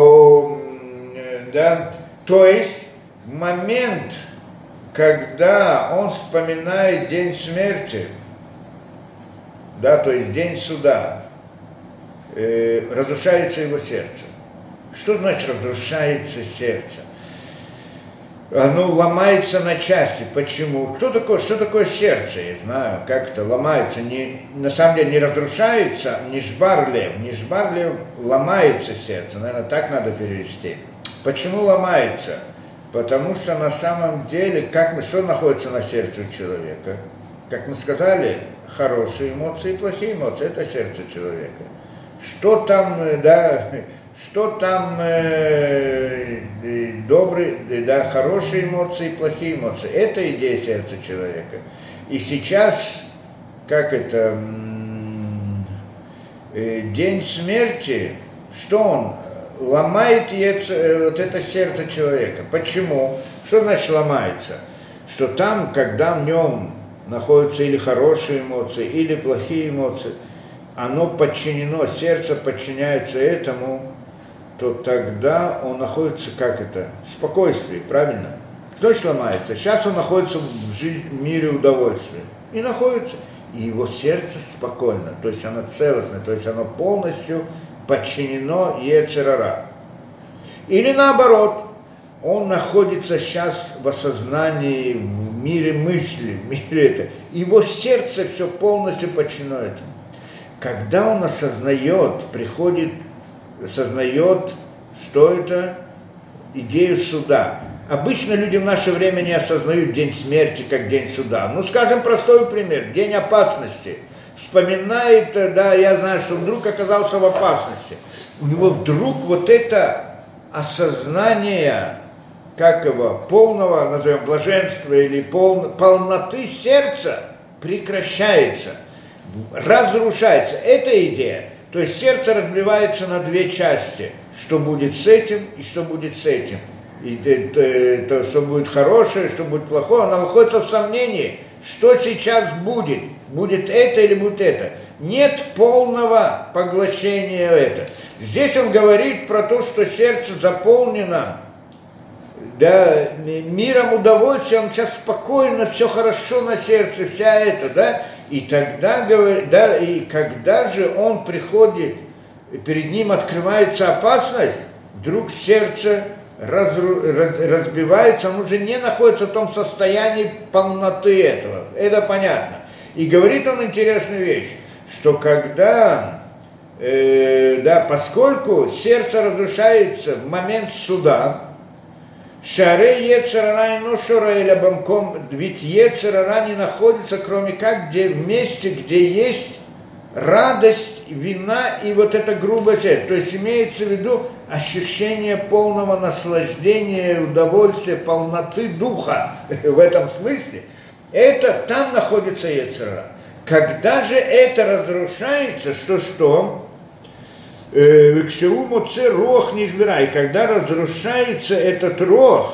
Да? То есть момент, когда он вспоминает день смерти, да, то есть день суда, разрушается его сердце. Что значит разрушается сердце? Оно ломается на части. Почему? Что такое сердце? Я знаю, как это ломается. На самом деле не разрушается, нишбар лев ломается сердце. Наверное, так надо перевести. Почему ломается? Потому что на самом деле, что находится на сердце у человека? Как мы сказали, хорошие эмоции и плохие эмоции – это сердце человека. Что там, да, что там добрые, да, хорошие эмоции и плохие эмоции. Это идея сердца человека. И сейчас, как это, день смерти, что он ломает вот это сердце человека. Почему? Что значит ломается? Что там, когда в нем находятся или хорошие эмоции, или плохие эмоции, оно подчинено, сердце подчиняется этому, то тогда он находится, как это, в спокойствии, правильно? Что значит ломается? Сейчас он находится в мире удовольствия. И находится. И его сердце спокойно, то есть оно целостно, то есть оно полностью подчинено Ецер-ара. Или наоборот, он находится сейчас в осознании, в мире мысли, в мире это. Его сердце все полностью подчинено этому. Когда он осознает, осознает, что это идею суда. Обычно люди в наше время не осознают день смерти как день суда. Ну, скажем, простой пример, день опасности. Вспоминает, да, я знаю, что вдруг оказался в опасности. У него вдруг вот это осознание, как его, полного, назовем, блаженства или полноты сердца прекращается, разрушается. Это идея. То есть сердце разбивается на две части. Что будет с этим и что будет с этим. И то, что будет хорошее, что будет плохое, оно находится в сомнении, что сейчас будет. Будет это или будет это. Нет полного поглощения этого. Здесь он говорит про то, что сердце заполнено, да, миром удовольствия, он сейчас спокойно, все хорошо на сердце, вся это, да, и тогда, да, и когда же он приходит, перед ним открывается опасность, вдруг сердце разбивается, он уже не находится в том состоянии полноты этого, это понятно. И говорит он интересную вещь, что когда, да, поскольку сердце разрушается в момент суда, Шаре Ецер-ара и Ношура или Абамком, ведь Ецер-ара не находится, кроме как где, в месте, где есть радость, вина и вот эта грубость. То есть имеется в виду ощущение полного наслаждения, удовольствия, полноты духа в этом смысле. Это там находится Ецер-ара. Когда же это разрушается, что? Векшеу моце рох не жбирай, когда разрушается этот рох,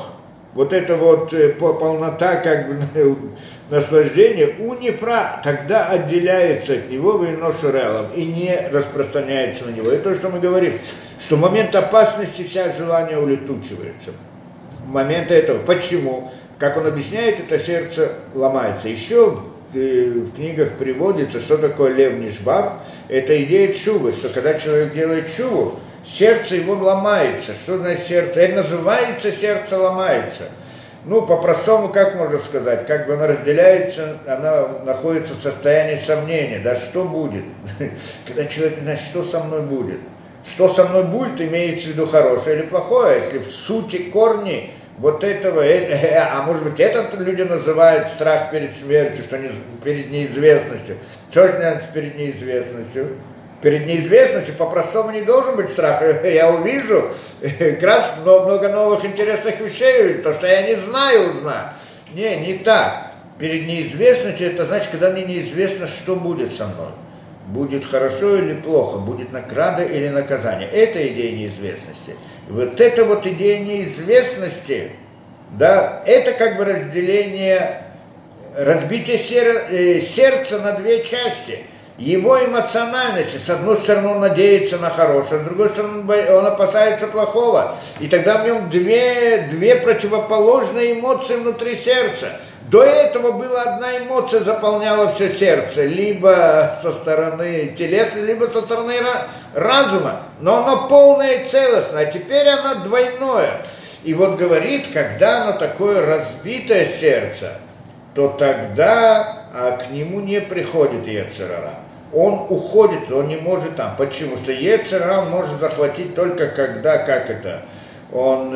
вот эта вот полнота как бы наслаждения у нефра тогда отделяется от него вейношурелом и не распространяется на него. Это то, что мы говорим, что в момент опасности вся желание улетучивается. В момент этого. Почему? Как он объясняет, это сердце ломается. Еще в книгах приводится, что такое лев нишбар. Это идея чувы, что когда человек делает чуву, сердце его ломается. Что значит сердце? Это называется сердце ломается. Ну, по-простому, как можно сказать, как бы она разделяется, она находится в состоянии сомнения, да, что будет, когда человек не знает, что со мной будет. Что со мной будет, имеется в виду хорошее или плохое, если в сути корни вот этого, а может быть, это люди называют страх перед смертью, что перед неизвестностью. Что же значит перед неизвестностью? Перед неизвестностью по-простому не должен быть страх. Я увижу как раз много новых интересных вещей, то, что я не знаю, узнаю. Не так. Перед неизвестностью, это значит, когда мне неизвестно, что будет со мной. Будет хорошо или плохо, будет награда или наказание. Это идея неизвестности. И вот эта вот идея неизвестности, да, это как бы разделение, разбитие сердца на две части. Его эмоциональности, с одной стороны, он надеется на хорошее, с другой стороны, он опасается плохого. И тогда в нем две противоположные эмоции внутри сердца. До этого была одна эмоция, заполняла все сердце, либо со стороны телеса, либо со стороны разума. Но оно полное и целостное, а теперь оно двойное. И вот говорит, когда оно такое разбитое сердце, то тогда к нему не приходит Йецер ара. Он уходит, он не может там. Почему? Что Йецер ара может захватить только когда, как это, он,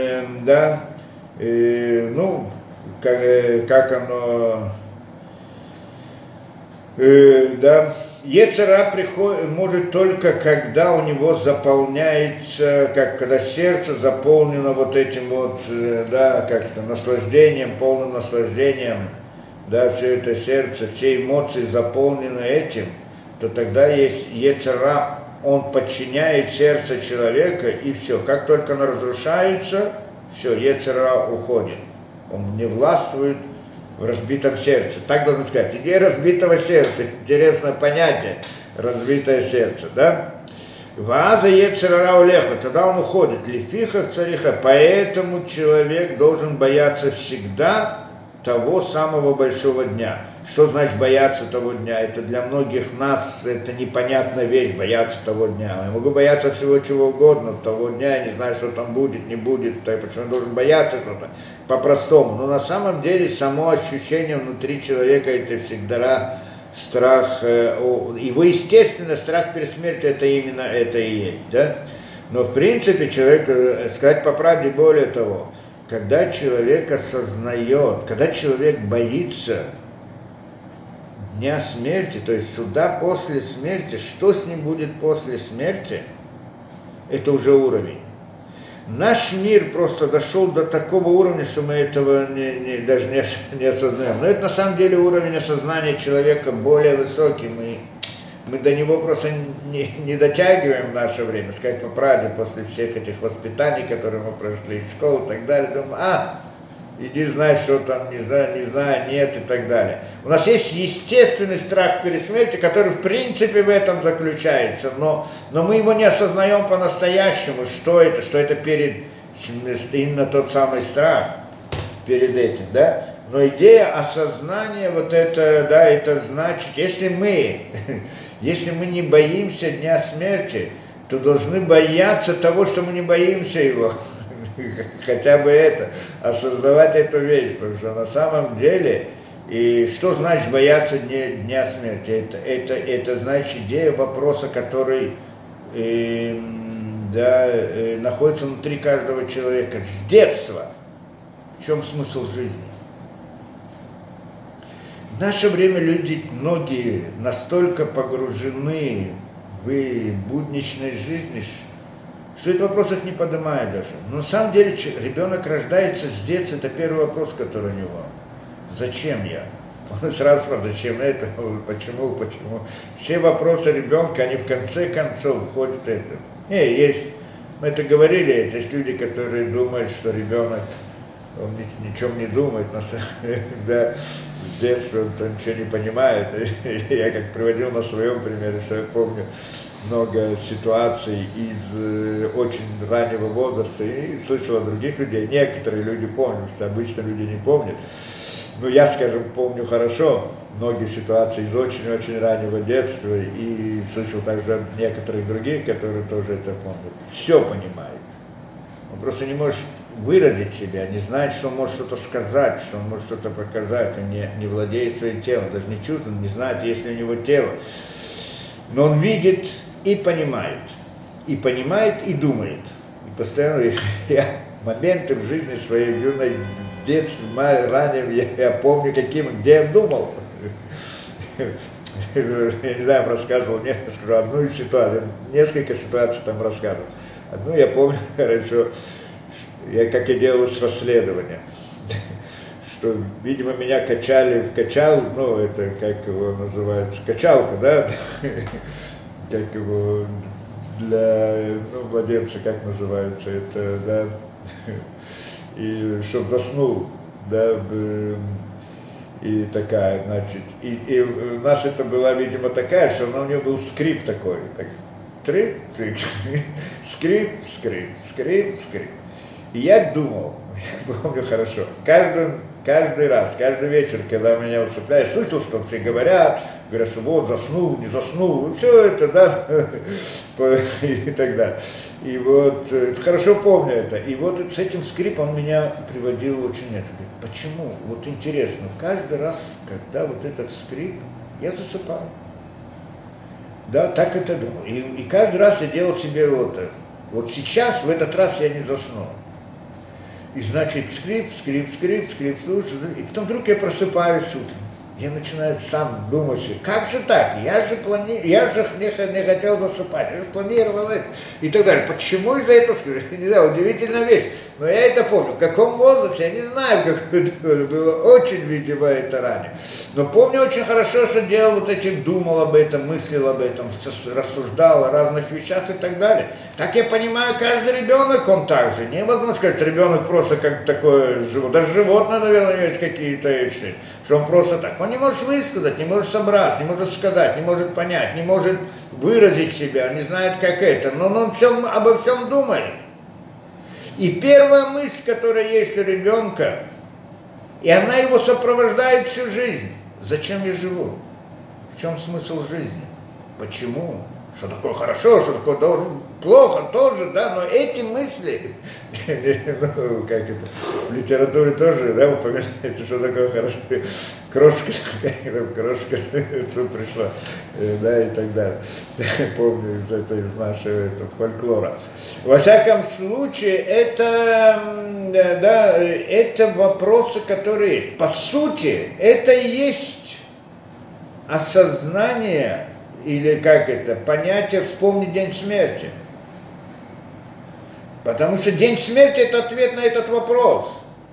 как оно, Йецер ара может только когда у него заполняется, как когда сердце заполнено вот этим вот, как-то наслаждением, полным наслаждением, да, все это сердце, все эмоции заполнены этим, то тогда есть Йецер ара, он подчиняет сердце человека, и все. Как только оно разрушается, все, Йецер ара уходит. Он не властвует в разбитом сердце. Так должен сказать. Идея разбитого сердца. Интересное понятие. Разбитое сердце, да? Вааза Йецер ара улеха. Тогда он уходит. Лифихах цариха. Поэтому человек должен бояться всегда того самого большого дня. Что значит бояться того дня? Это для многих нас это непонятная вещь, бояться того дня. Я могу бояться всего чего угодно, того дня, я не знаю, что там будет, не будет, почему я должен бояться что-то по-простому. Но на самом деле само ощущение внутри человека это всегда страх, его естественно страх перед смертью это именно это и есть, да? Но в принципе человек, сказать по правде, более того, когда человек осознает, когда человек боится дня смерти, то есть суда после смерти, что с ним будет после смерти, это уже уровень. Наш мир просто дошел до такого уровня, что мы этого даже не осознаем. Но это на самом деле уровень осознания человека более высокий. Мы до него просто не дотягиваем в наше время, сказать по правде, после всех этих воспитаний, которые мы прошли из школы и так далее, думаем, иди знай, что там, не знаю, нет и так далее. У нас есть естественный страх перед смертью, который в принципе в этом заключается, но мы его не осознаем по-настоящему, что это перед, именно тот самый страх перед этим, да? Но идея осознания вот это, да, это значит, если мы не боимся дня смерти, то должны бояться того, что мы не боимся его. Хотя бы это, осознавать эту вещь, потому что на самом деле, и что значит бояться дня смерти? Это значит идея вопроса, который находится внутри каждого человека с детства. В чем смысл жизни? В наше время люди, многие, настолько погружены в будничной жизни, что этот вопрос их не поднимает даже. Но на самом деле ребенок рождается с детства, это первый вопрос, который у него. Зачем я? Он сразу спрашивает, зачем это, почему? Все вопросы ребенка, они в конце концов входят в это. Мы это говорили, есть люди, которые думают, что ребенок он ни о чем не думает, на самом деле, да, с детства он ничего не понимает. Я как приводил на своем примере, что я помню много ситуаций из очень раннего возраста и слышал от других людей. Некоторые люди помнят, что обычно люди не помнят. Но я, скажем, помню хорошо многие ситуации из очень-очень раннего детства и слышал также от некоторых других, которые тоже это помнят. Все понимает. Он просто не может выразить себя, не знает, что он может что-то сказать, что он может что-то показать, он не владеет своим телом, даже не чувствует, не знает, есть ли у него тело. Но он видит и понимает, и думает. И постоянно я моменты в жизни своей юной детстве, раннем, я помню, где я думал. Я не знаю, рассказывал, скажу одну из ситуаций, несколько ситуаций там рассказывал. Одну я помню хорошо, как я делал с расследованием, что, видимо, меня качали в ну, это, как его называется, качалка, да, как его, для, ну, младенца, как называется это, да, и чтоб заснул, да, и такая, значит, и у нас это была, видимо, такая, что у нее был скрип такой, так, скрип. И я думал, я помню хорошо, каждый раз, каждый вечер, когда меня усыпляют, слышал, что все говорят, что вот заснул, не заснул, все это, да, и так далее. И вот, хорошо помню это, и вот с этим скрипом меня приводил очень это. Говорит, почему? Вот интересно, каждый раз, когда вот этот скрип, я засыпал. Да, так это думал. И каждый раз я делал себе вот сейчас, в этот раз я не заснул. И значит, скрип, слушай, и потом вдруг я просыпаюсь утром. Я начинаю сам думать, как же так, я же не хотел засыпать, я же планировал это, и так далее. Почему из-за этого, не знаю, удивительная вещь, но я это помню. В каком возрасте, я не знаю, как это было, очень, видимо, это ранее. Но помню очень хорошо, что делал вот эти, думал об этом, мыслил об этом, рассуждал о разных вещах и так далее. Так я понимаю, каждый ребенок, он так же. Невозможно сказать, что ребенок просто как такое животное. Даже животное, наверное, у него есть какие-то вещи, что он просто так. Он не может высказать, не может собрать, не может сказать, не может понять, не может выразить себя, не знает, как это. Но он обо всем думает. И первая мысль, которая есть у ребенка, и она его сопровождает всю жизнь. Зачем я живу? В чем смысл жизни? Почему? Что такое хорошо, что такое плохо тоже, да, но эти мысли, ну, как это, в литературе тоже, да, упоминается, что такое хорошо, крошка пришла, да, и так далее. Помню из нашего фольклора. Во всяком случае, это вопросы, которые есть. По сути, это и есть осознание, или как это, понятие «вспомнить день смерти». Потому что день смерти – это ответ на этот вопрос.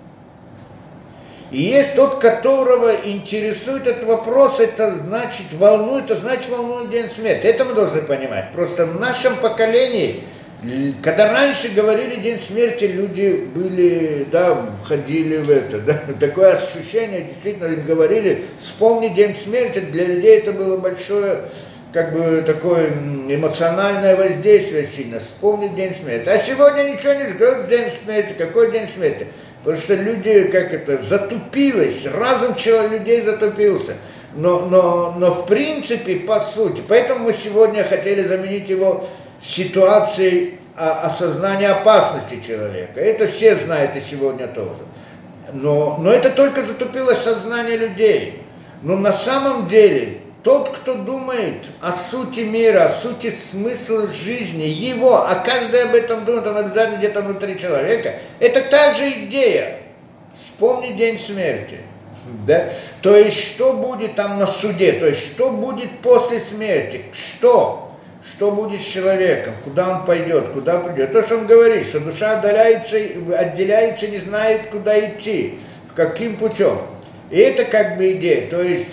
И есть тот, которого интересует этот вопрос, это значит волнует день смерти. Это мы должны понимать. Просто в нашем поколении, когда раньше говорили день смерти, люди были, да, входили в это, да, такое ощущение, действительно, им говорили, вспомни день смерти, для людей это было большое, как бы такое эмоциональное воздействие сильно, вспомнить день смерти. А сегодня ничего не говорят, день смерти, какой день смерти? Потому что люди, как это, затупилось, разум людей затупился. Но в принципе, по сути, поэтому мы сегодня хотели заменить его ситуацией осознания опасности человека. Это все знают и сегодня тоже. Но это только затупилось сознание людей. Но на самом деле, тот, кто думает о сути мира, о сути смысла жизни, его, а каждый об этом думает, он обязательно где-то внутри человека, это та же идея. Вспомни день смерти. Да? То есть, что будет там на суде, то есть, что будет после смерти, что будет с человеком, куда он пойдет, куда придет. То, что он говорит, что душа отделяется, не знает, куда идти, каким путем. И это как бы идея, то есть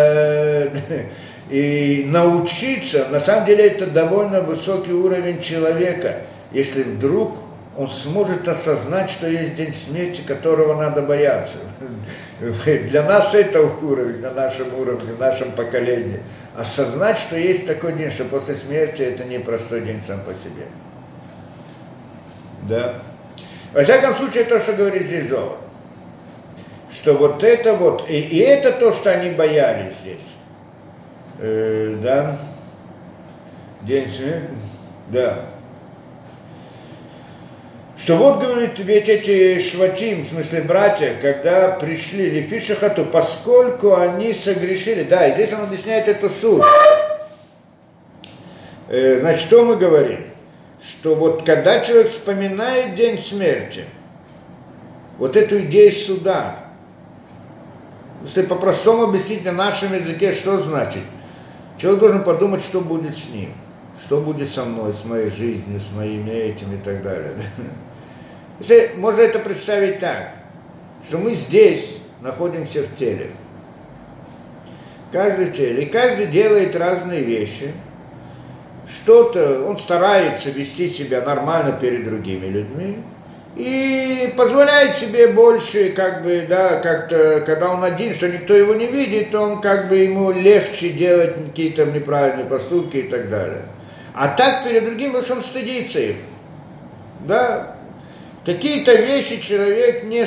и научиться, на самом деле это довольно высокий уровень человека, если вдруг он сможет осознать, что есть день смерти, которого надо бояться. Для нас это уровень, на нашем уровне, в нашем поколении. Осознать, что есть такой день, что после смерти это не простой день сам по себе. Да. Во всяком случае, то, что говорит здесь Зоар, что вот это вот, и это то, что они боялись здесь. Да. День смерти, да. Что вот, говорит, ведь эти шватим, в смысле братья, когда пришли Лефишахату, поскольку они согрешили, да, и здесь он объясняет эту суть. Значит, что мы говорим? Что вот когда человек вспоминает день смерти, вот эту идею суда, если по-простому объяснить на нашем языке, что значит? Человек должен подумать, что будет с ним, что будет со мной, с моей жизнью, с моими этим и так далее. Если можно это представить так, что мы здесь находимся в теле, каждый в теле, и каждый делает разные вещи, что-то, он старается вести себя нормально перед другими людьми, и позволяет себе больше, как бы, да, как-то, когда он один, что никто его не видит, то он как бы ему легче делать какие-то неправильные поступки и так далее. А так перед другими, потому что он стыдится их. Да? Какие-то вещи человек не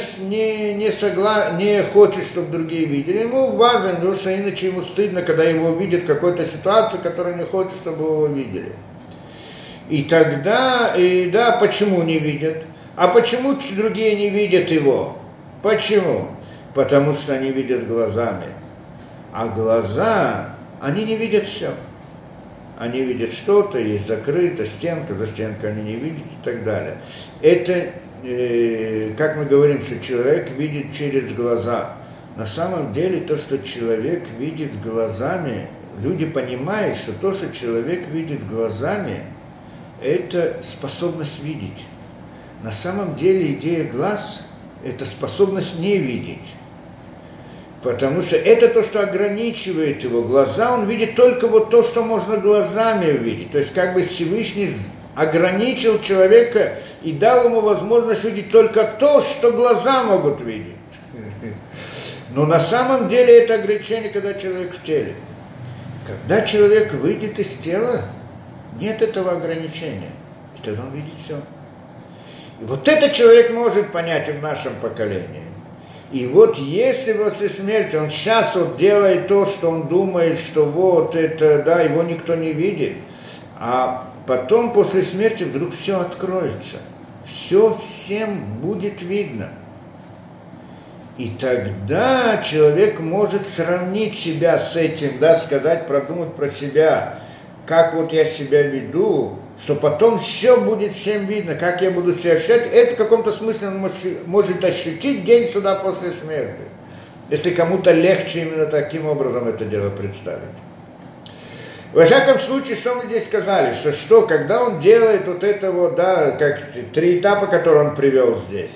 хочет, чтобы другие видели. Ему важно, потому что иначе ему стыдно, когда его увидят в какой-то ситуации, которую не хочет, чтобы его видели. И тогда, и да, почему не видят? А почему другие не видят его? Почему? Потому что они видят глазами. А глаза, они не видят все. Они видят что-то, есть закрыто, стенка, за стенкой они не видят и так далее. Это, как мы говорим, что человек видит через глаза. На самом деле то, что человек видит глазами, люди понимают, что то, что человек видит глазами, это способность видеть. На самом деле идея глаз – это способность не видеть. Потому что это то, что ограничивает его глаза, он видит только вот то, что можно глазами увидеть. То есть как бы Всевышний ограничил человека и дал ему возможность видеть только то, что глаза могут видеть. Но на самом деле это ограничение, когда человек в теле. Когда человек выйдет из тела, нет этого ограничения. И тогда он видит все. И вот это человек может понять и в нашем поколении. И вот если после смерти он сейчас вот делает то, что он думает, что вот это, да, его никто не видит, а потом после смерти вдруг все откроется, все всем будет видно. И тогда человек может сравнить себя с этим, да, сказать, продумать про себя, как вот я себя веду, что потом все будет всем видно, как я буду себя ощущать. Это в каком-то смысле он может ощутить день суда после смерти, если кому-то легче именно таким образом это дело представить. Во всяком случае, что мы здесь сказали, что когда он делает вот это вот, да, как 3 этапа, которые он привел здесь,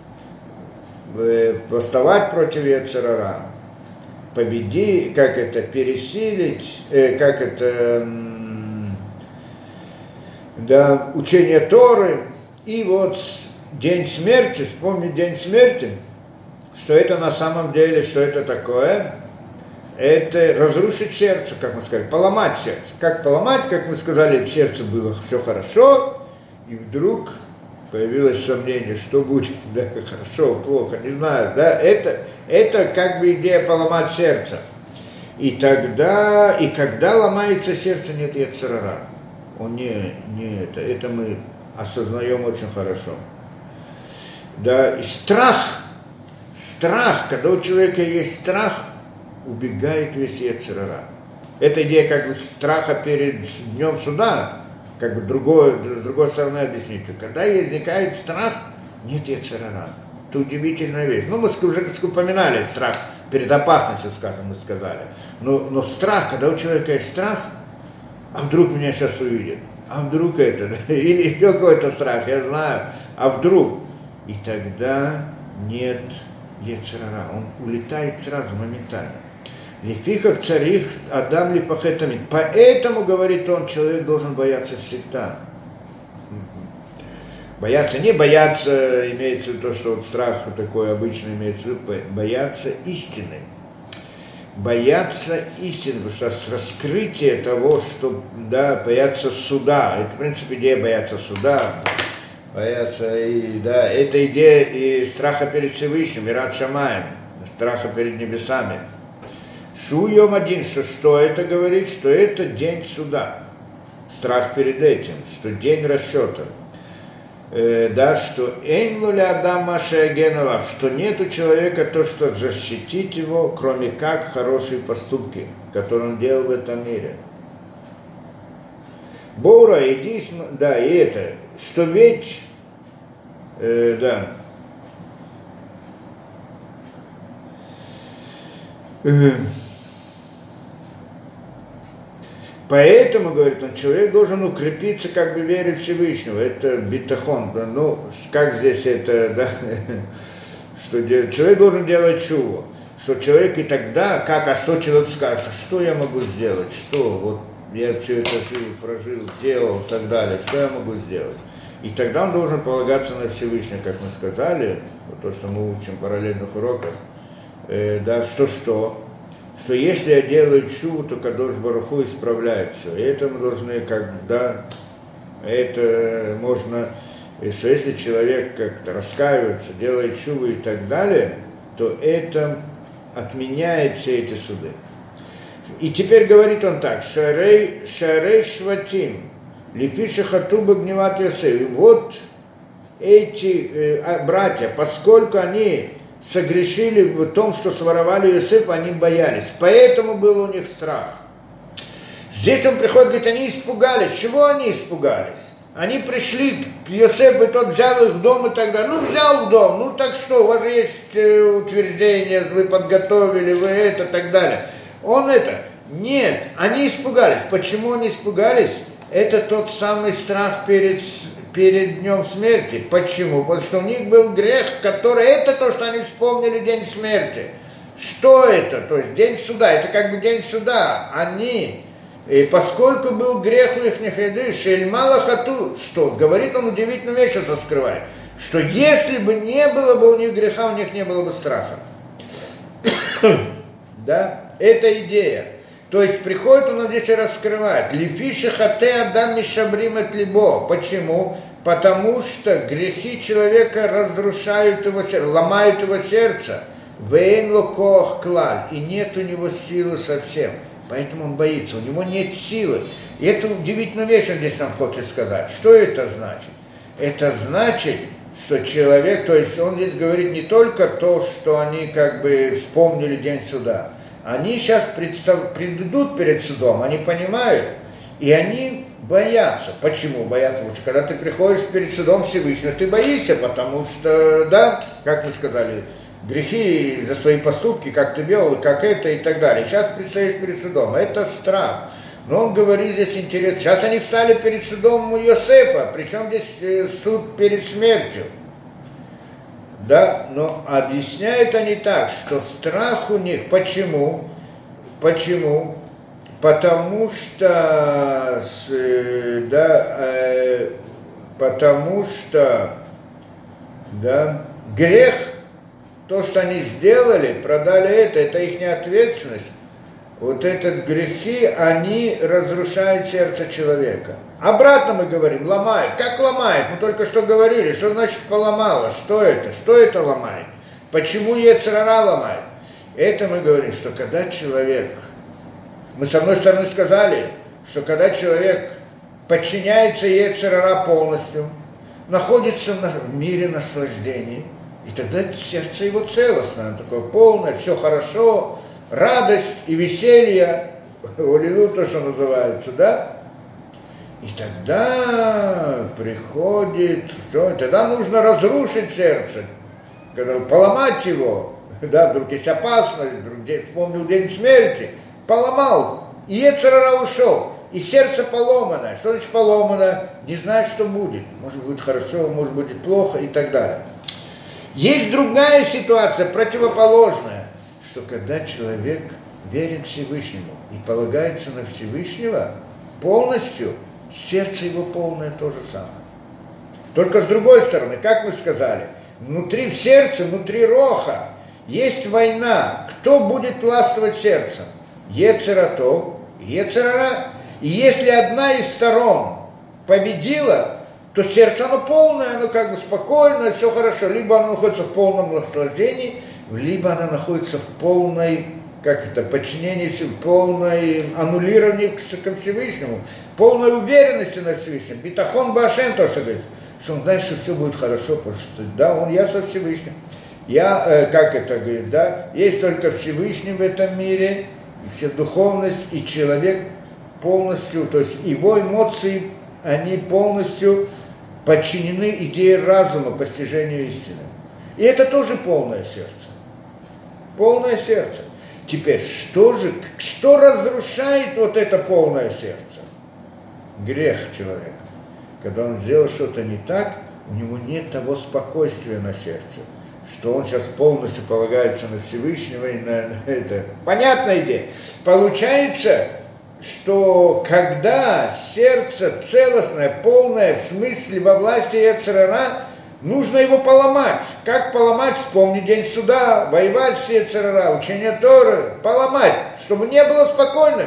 восставать против Йецер ара, победить, как это, пересилить, как это, да, учение Торы, и вот день смерти, вспомнить день смерти, что это на самом деле, что это такое, это разрушить сердце, как мы сказали, поломать сердце. Как поломать, как мы сказали, в сердце было все хорошо, и вдруг появилось сомнение, что будет, да, хорошо, плохо, не знаю, да, это как бы идея поломать сердце. И тогда, и когда ломается сердце, нет Йецер ара. Он не это мы осознаем очень хорошо. Да, и страх, когда у человека есть страх, убегает весь Йецер ара. Это идея как бы страха перед днем суда, как бы с другой стороны объяснить. Когда возникает страх, нет Йецер ара. Это удивительная вещь. Ну, мы уже упоминали страх перед опасностью, скажем, мы сказали. Но страх, когда у человека есть страх, а вдруг меня сейчас увидят, а вдруг это, да? Или еще какой-то страх, я знаю, а вдруг. И тогда нет Йецер ара, он улетает сразу, моментально. Лефихах царих адам лифахетамид. Поэтому, говорит он, человек должен бояться всегда. Бояться, не бояться, имеется в виду, что вот страх такой обычно имеется в виду, бояться истины. Бояться истины, потому что раскрытие того, что, да, бояться суда, это, в принципе, идея бояться суда, бояться, и, да, это идея и страха перед Всевышним, Ират Шамаем, страха перед небесами. Шуйом один, что это говорит, что это день суда, страх перед этим, что день расчета. Да, что что нет у человека то, что защитить его, кроме как хорошие поступки, которые он делал в этом мире. Бора, иди, да, и это, что ведь, да, поэтому, говорит он, человек должен укрепиться как бы вере Всевышнего. Это битахон. Ну, как здесь это, да, что человек должен делать чуву. Что человек и тогда, как, а что человек скажет, а что я могу сделать, что, вот я все это жил, прожил, делал и так далее, что я могу сделать. И тогда он должен полагаться на Всевышнего, как мы сказали, вот то, что мы учим в параллельных уроках, да, что если я делаю чуву, то Кадош Барух Ху исправляет все. И это мы должны, когда это можно, что если человек как-то раскаивается, делает чуву и так далее, то это отменяет все эти суды. И теперь говорит он так, Шарей Шватим, Липиша Хатуба Гневат Йосеф. И вот эти братья, поскольку они согрешили в том, что своровали Йосефа, они боялись. Поэтому был у них страх. Здесь он приходит, говорит, они испугались. Чего они испугались? Они пришли к Йосефу, и тот взял их в дом и так далее. Ну, взял в дом, ну так что, у вас же есть утверждение, вы подготовили, вы это, так далее. Он это, нет, они испугались. Почему они испугались? Это тот самый страх перед днем смерти. Почему? Потому что у них был грех, который... Это то, что они вспомнили день смерти. Что это? То есть день суда. Это как бы день суда. Они... И поскольку был грех у их неходы, шельмала хату, что? Говорит он удивительную вещь, что скрывает. Что если бы не было бы у них греха, у них не было бы страха. Да? Это идея. То есть приходит он здесь и раскрывает. Лифиши хате адам мишабрим эт либо. Почему? Потому что грехи человека разрушают его сердце, ломают его сердце. Вейн локох клаль. И нет у него силы совсем. Поэтому он боится, у него нет силы. И это удивительная вещь, он здесь нам хочет сказать. Что это значит? Это значит, что человек, то есть он здесь говорит не только то, что они как бы вспомнили день суда. Они сейчас придут перед судом, они понимают, и они боятся. Почему боятся? Потому что когда ты приходишь перед судом Всевышнего, ты боишься, потому что, да, как мы сказали, грехи за свои поступки, как ты вел, и как это, и так далее. Сейчас предстоишь перед судом, это страх. Но он говорит здесь интересно. Сейчас они встали перед судом Йосефа, причем здесь суд перед смертью. Да, но объясняют они так, что страх у них, почему? Почему? Потому что, потому что, да, грех, то, что они сделали, продали это их ответственность. Вот этот грехи, они разрушают сердце человека. Обратно мы говорим, ломает. Как ломает? Мы только что говорили, что значит поломало, что это? Что это ломает? Почему Йецер ара ломает? Это мы говорим, что когда человек, мы с одной стороны сказали, что когда человек подчиняется Йецер ара полностью, находится в мире наслаждений, и тогда сердце его целостное, оно такое полное, все хорошо, радость и веселье, олилу, то, что называется, да? И тогда приходит, что? Тогда нужно разрушить сердце, когда поломать его, да, вдруг есть опасность, вдруг вспомнил день смерти, поломал, и Йецер ара ушел, и сердце поломано. Что значит поломано? Не знает, что будет. Может будет хорошо, может будет плохо и так далее. Есть другая ситуация, противоположная, что когда человек верен Всевышнему и полагается на Всевышнего полностью, сердце его полное то же самое. Только с другой стороны, как мы сказали, внутри в сердце, внутри роха есть война. Кто будет властвовать сердцем? Ецер-а-тов, Ецер-ара. И если одна из сторон победила, то сердце, оно полное, оно как бы спокойное, все хорошо. Либо оно находится в полном наслаждении, либо оно находится в полной, подчинении, в полной аннулировании ко Всевышнему, полной уверенности на Всевышнем. Битахон Башем тоже говорит, что он знает, что все будет хорошо, потому что, да, я со Всевышним. Говорит, да, есть только Всевышний в этом мире, и вся духовность, и человек полностью, то есть его эмоции, они полностью подчинены идее разума, постижению истины. И это тоже полное сердце. Полное сердце. Теперь, что разрушает вот это полное сердце? Грех человека. Когда он сделал что-то не так, у него нет того спокойствия на сердце, что он сейчас полностью полагается на Всевышнего и на это. Понятная идея. Получается, что когда сердце целостное, полное, в смысле во власти Ецер-ара, нужно его поломать. Как поломать? Вспомни день суда, воевать с Ецер-ара, учение Торы, поломать, чтобы не было спокойным,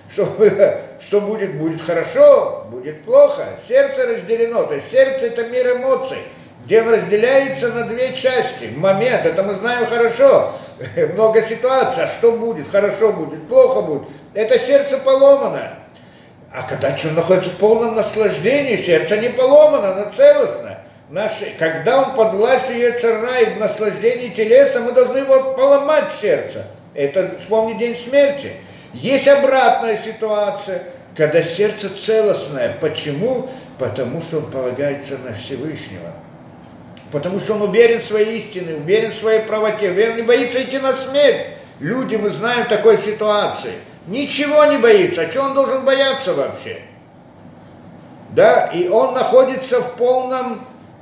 что будет хорошо, будет плохо. Сердце разделено, то есть сердце – это мир эмоций, где он разделяется на две части. Момент, это мы знаем хорошо, много ситуаций, а что будет, хорошо будет, плохо будет. Это сердце поломано. А когда человек находится в полном наслаждении, сердце не поломано, оно целостно. Когда он под властью Ецер-ара и в наслаждении телеса, мы должны его поломать сердце. Это вспомни день смерти. Есть обратная ситуация, когда сердце целостное. Почему? Потому что он полагается на Всевышнего. Потому что он уверен в своей истине, уверен в своей правоте, уверен, не боится идти на смерть. Люди, мы знаем такой ситуации. Ничего не боится. А чего он должен бояться вообще? Да, и он находится в полном,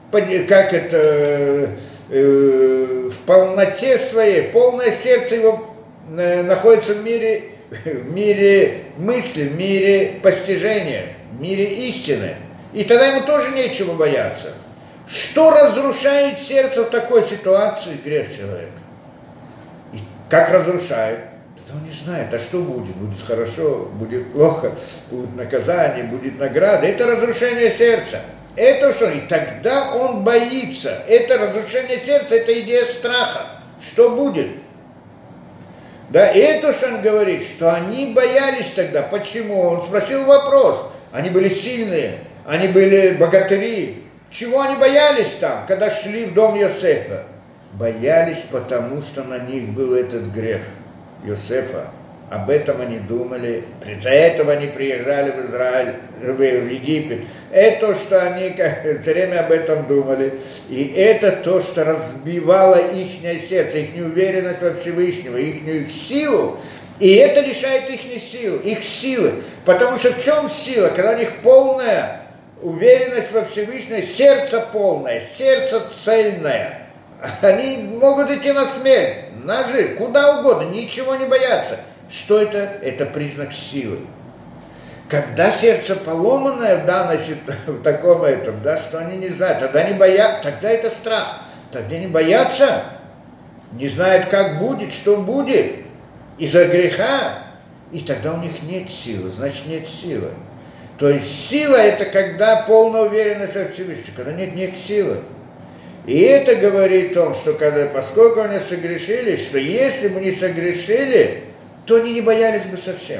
в полноте своей, полное сердце его находится в мире мысли, в мире постижения, в мире истины. И тогда ему тоже нечего бояться. Что разрушает сердце в такой ситуации? Грех человека. И как разрушает? Он не знает, а что будет? Будет хорошо, будет плохо, будет наказание, будет награда. Это разрушение сердца. Это что? И тогда он боится. Это разрушение сердца, это идея страха. Что будет? Да, и это что он говорит, что они боялись тогда. Почему? Он спросил вопрос. Они были сильные, они были богатыри. Чего они боялись там, когда шли в дом Йосефа? Боялись, потому что на них был этот грех Йосефа. Об этом они думали. Из-за этого они приезжали в Израиль, в Египет. Это, что они все время об этом думали. И это то, что разбивало их сердце, их неуверенность во Всевышнего, их силу. И это лишает их силы. Потому что в чем сила? Когда у них полная уверенность во Всевышнем, сердце полное, сердце цельное. Они могут идти на смерть, на жизнь, куда угодно, ничего не боятся. Что это? Это признак силы. Когда сердце поломанное в данной в таком этом, да, что они не знают, тогда не боятся, тогда это страх. Тогда не боятся, не знают, как будет, что будет, из-за греха, и тогда у них нет силы, значит нет силы. То есть сила это когда полная уверенность во Всевышнем, когда нет силы. И это говорит о том, что поскольку они согрешили, что если бы не согрешили, то они не боялись бы совсем.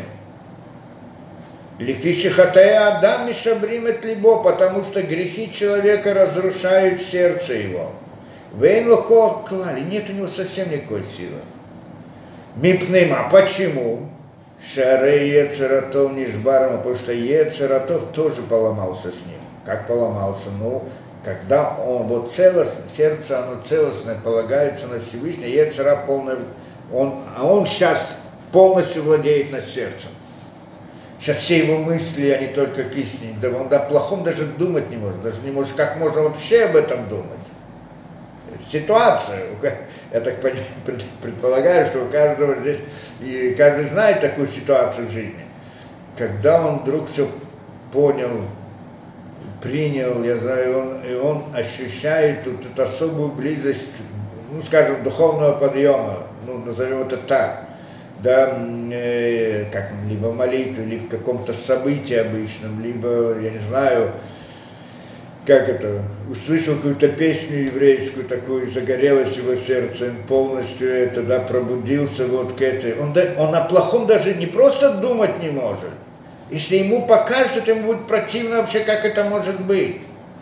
Лифиши хатая адам мишабрим эт либо, потому что грехи человека разрушают сердце его. Вейн локо клали, нет у него совсем никакой силы. Мипнема, почему? Шарей Ецер-ара-тов нишбарма, потому что Ецер-ара-тов тоже поломался с ним. Как поломался? Когда он сердце, оно целостное, полагается на Всевышнего, Ецер-ара полное, он сейчас полностью владеет над сердцем. Сейчас все его мысли, они только к истине. Он о плохом даже думать не может, даже не может, как можно вообще об этом думать. Ситуация, я так предполагаю, что у каждого здесь, и каждый знает такую ситуацию в жизни, когда он вдруг все понял, принял, я знаю, и он ощущает тут эту особую близость, ну, скажем, духовного подъема, ну, назовем это так, да, как либо в молитве, либо в каком-то событии обычном, либо, я не знаю, как это, услышал какую-то песню еврейскую такую, загорелась его сердце, он полностью это, да, пробудился вот к этой. Он о плохом даже не просто думать не может. Если ему покажут, ему будет противно вообще, как это может быть.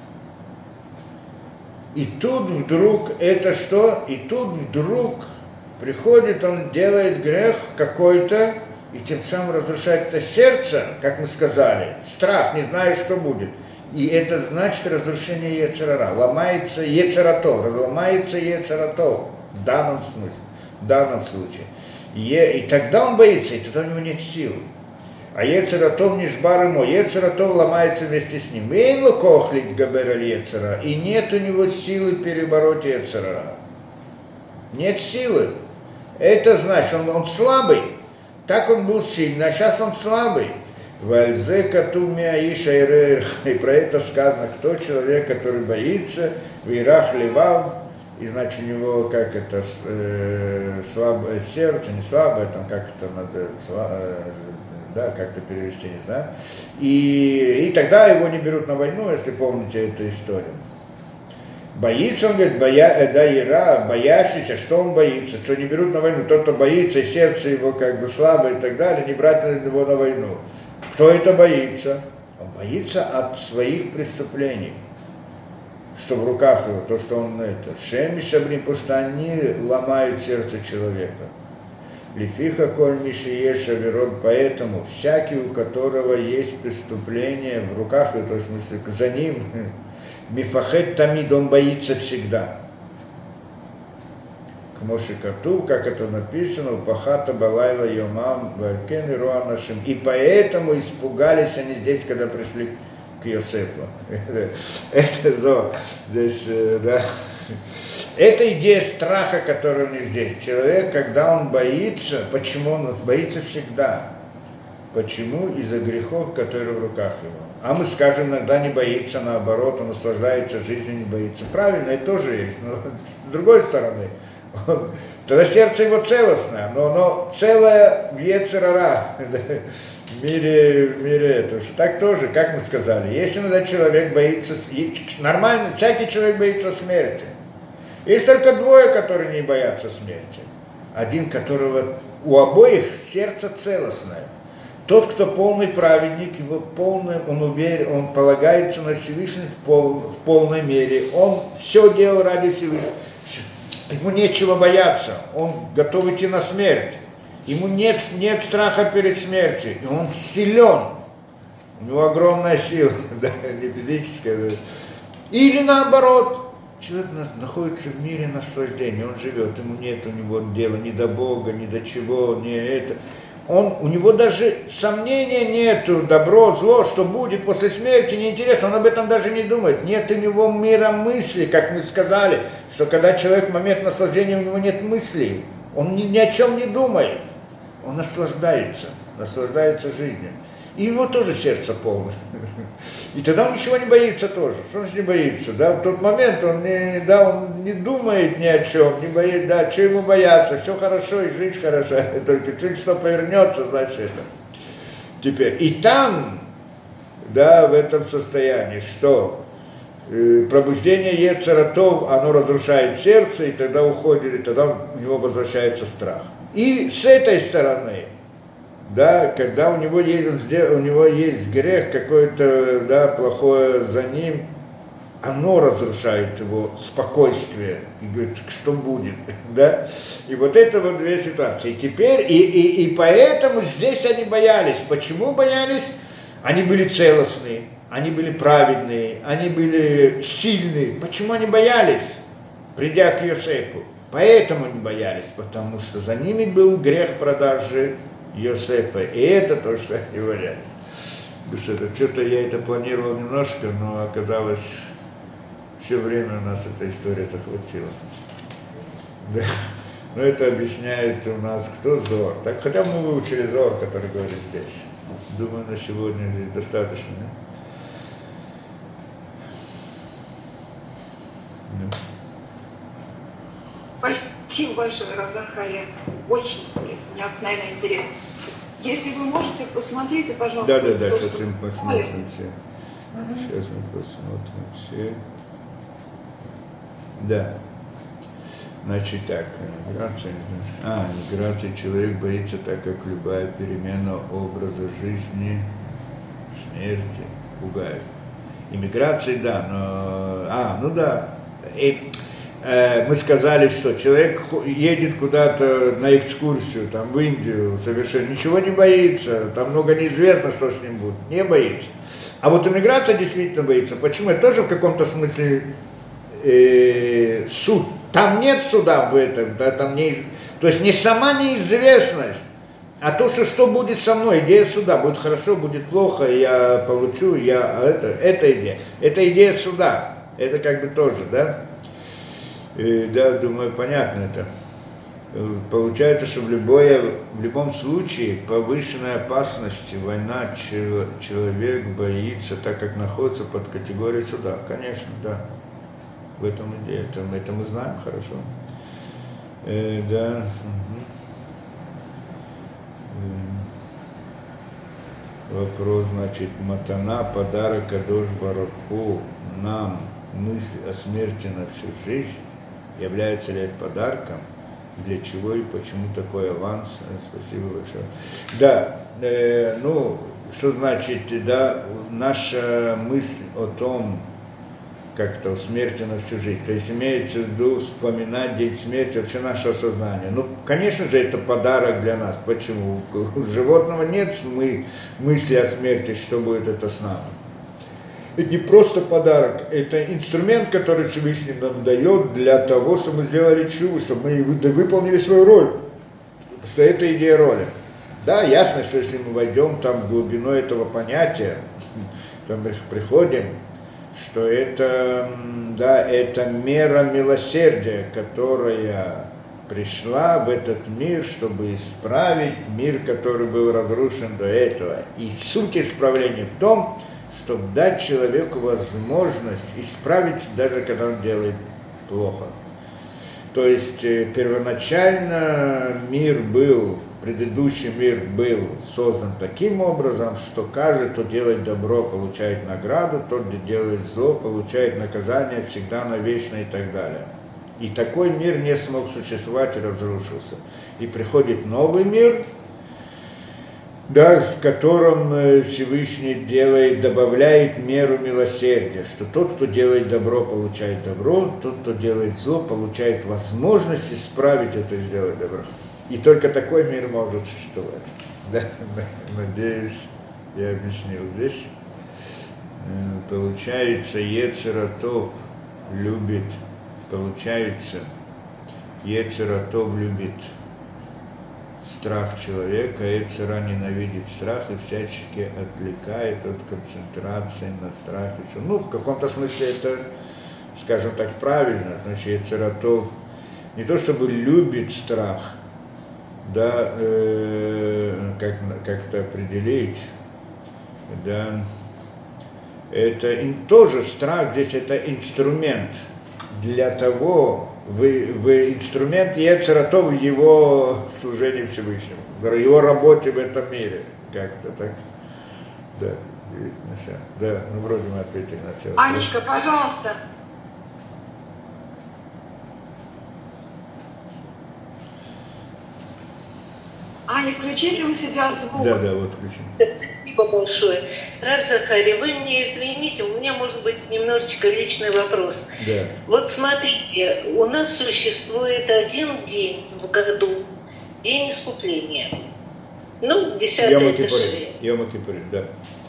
И тут вдруг это что? И тут вдруг приходит, он делает грех какой-то, и тем самым разрушает это сердце, как мы сказали, страх, не знаю, что будет. И это значит разрушение Йецер ара, ломается Йецер тов, разломается Йецер тов в данном смысле, в данном случае. И тогда он боится, и тогда у него нет сил. А Йецер тов нишбар ему, Йецер тов ломается вместе с ним. Эйн лукох литгабер аль Йецер ара, и нет у него силы перебороть Йецер ара. Нет силы. Это значит, он слабый. Так он был сильный, а сейчас он слабый. Вальзе катумия ишайрер. И про это сказано, кто человек, который боится, в ирах левав, и значит у него как это слабое сердце, не слабое, там как это надо, да, как-то перевести, не знаю. И тогда его не берут на войну, если помните эту историю. Боится, он говорит, ира, боящийся, что он боится, что не берут на войну. Тот, кто боится, и сердце его как бы слабое и так далее, не брать его на войну. Кто это боится? Он боится от своих преступлений, что в руках его, то, что он это. Шеми шабрим, потому что они ломают сердце человека. Лифиха коль мишиеша верот, поэтому всякий, у которого есть преступление в руках, то есть, в смысле, за ним, мифахет тамид, он боится всегда. К Мошикату, как это написано, пахата балайла йомам валькен и руанашим. И поэтому испугались они здесь, когда пришли к Йосефу. Это зо, здесь, да. Это идея страха, которая у них здесь. Человек, когда он боится, почему он боится всегда? Почему? Из-за грехов, которые в руках его. А мы скажем, иногда не боится, наоборот, он наслаждается жизнью, не боится. Правильно, это тоже есть, но с другой стороны, тогда сердце его целостное, но оно целое в Йецер ара, в мире этого. Так тоже, как мы сказали, если иногда человек боится, нормально, всякий человек боится смерти. Есть только двое, которые не боятся смерти. Один, которого у обоих сердце целостное. Тот, кто полный праведник, его полный, он уверен, он полагается на Всевышний в полной мере. Он все делал ради Всевышнего. Ему нечего бояться. Он готов идти на смерть. Ему нет страха перед смертью. И он силен. У него огромная сила, да, не физическая. Да. Или наоборот. Человек находится в мире наслаждения, он живет, ему нет у него дела ни до Бога, ни до чего, ни это. У него даже сомнения нету, добро, зло, что будет после смерти, неинтересно, он об этом даже не думает. Нет у него мира мысли, как мы сказали, что когда человек в момент наслаждения, у него нет мыслей, он ни о чем не думает, он наслаждается жизнью. И ему тоже сердце полное. И тогда он ничего не боится тоже. Что он не боится? Да? В тот момент он не думает ни о чем, не боится, да, что ему бояться, все хорошо и жизнь хороша. Только чуть что повернется, значит это. Теперь. И там, да, в этом состоянии, что пробуждение Йецер тов, оно разрушает сердце, и тогда уходит, и тогда у него возвращается страх. И с этой стороны, да, когда у него есть грех какой-то, да, плохое за ним, оно разрушает его спокойствие и говорит, что будет, да, и вот это вот две ситуации. И теперь, и поэтому здесь они боялись. Почему боялись? Они были целостные, они были праведные, они были сильные. Почему они боялись, придя к Йосефу? Поэтому они боялись, потому что за ними был грех продажи Йосефа, и это то, что они боялись. Что-то я это планировал немножко, но оказалось, все время у нас эта история захватила. Да. Но это объясняет у нас кто? Зор. Так, хотя мы выучили Зор, который говорит здесь. Думаю, на сегодня здесь достаточно. Спасибо большое, Разахая. Очень интересно, необыкновенно интересно. Если вы можете, посмотрите, пожалуйста. Да, сейчас мы посмотрим все. Сейчас мы посмотрим все. Да. Значит так, миграция человек боится, так как любая перемена образа жизни, смерти пугает. Иммиграция, да, но, да. Мы сказали, что человек едет куда-то на экскурсию, там, в Индию, совершенно ничего не боится, там много неизвестно, что с ним будет, не боится. А вот иммиграция действительно боится. Почему? Это тоже в каком-то смысле суд. Там нет суда в этом, да, там то есть не сама неизвестность, а то, что будет со мной, идея суда, будет хорошо, будет плохо, я получу, это идея. Это идея суда, это как бы тоже, да? Да, думаю, понятно это. Получается, что в любом случае повышенной опасности война человек боится, так как находится под категорией суда. Конечно, да. В этом идея. Это мы знаем хорошо. Да. Вопрос, значит, матана, подарок Кадош Барух Ху нам, мысль о смерти на всю жизнь, является ли это подарком, для чего и почему такой аванс? Спасибо большое. Да, что значит, да, наша мысль о том, как-то о смерти на всю жизнь, то есть имеется в виду вспоминать день смерти, вообще наше осознание. Ну, конечно же, это подарок для нас. Почему? У животного нет мысли о смерти, что будет это с нами. Это не просто подарок, это инструмент, который Всевышний нам дает для того, чтобы мы сделали чуву, чтобы мы выполнили свою роль. Что это идея роли. Да, ясно, что если мы войдем там в глубину этого понятия, то мы приходим, что это, да, это мера милосердия, которая пришла в этот мир, чтобы исправить мир, который был разрушен до этого. И суть исправления в том, чтобы дать человеку возможность исправить, даже когда он делает плохо. То есть первоначально предыдущий мир был создан таким образом, что каждый, кто делает добро, получает награду, тот, кто делает зло, получает наказание всегда навечно и так далее. И такой мир не смог существовать и разрушился. И приходит новый мир, да, в котором Всевышний добавляет меру милосердия, что тот, кто делает добро, получает добро, тот, кто делает зло, получает возможность исправить это и сделать добро. И только такой мир может существовать. Да, надеюсь, я объяснил здесь. Получается, Йецер ха-Тов любит страх человека, Йецер ха ненавидит страх и всячески отвлекает от концентрации на страхе. Ну, в каком-то смысле это, скажем так, правильно. Значит, Йецер ха-Тов не то чтобы любит страх, да, как-то определить, да, это тоже страх, здесь это инструмент для того, инструмент Йецер ха-Тов в его служении Всевышнему, в его работе в этом мире, как-то так, да, да, ну вроде мы ответили на все. Анечка, пожалуйста. Аня, включите у себя звук. Да, вот включим. Спасибо большое. Рав Захари, вы мне извините, у меня может быть немножечко личный вопрос. Да. Вот смотрите, у нас существует один день в году, день искупления. Ну, 10 Тишри. Йом Кипурим, да.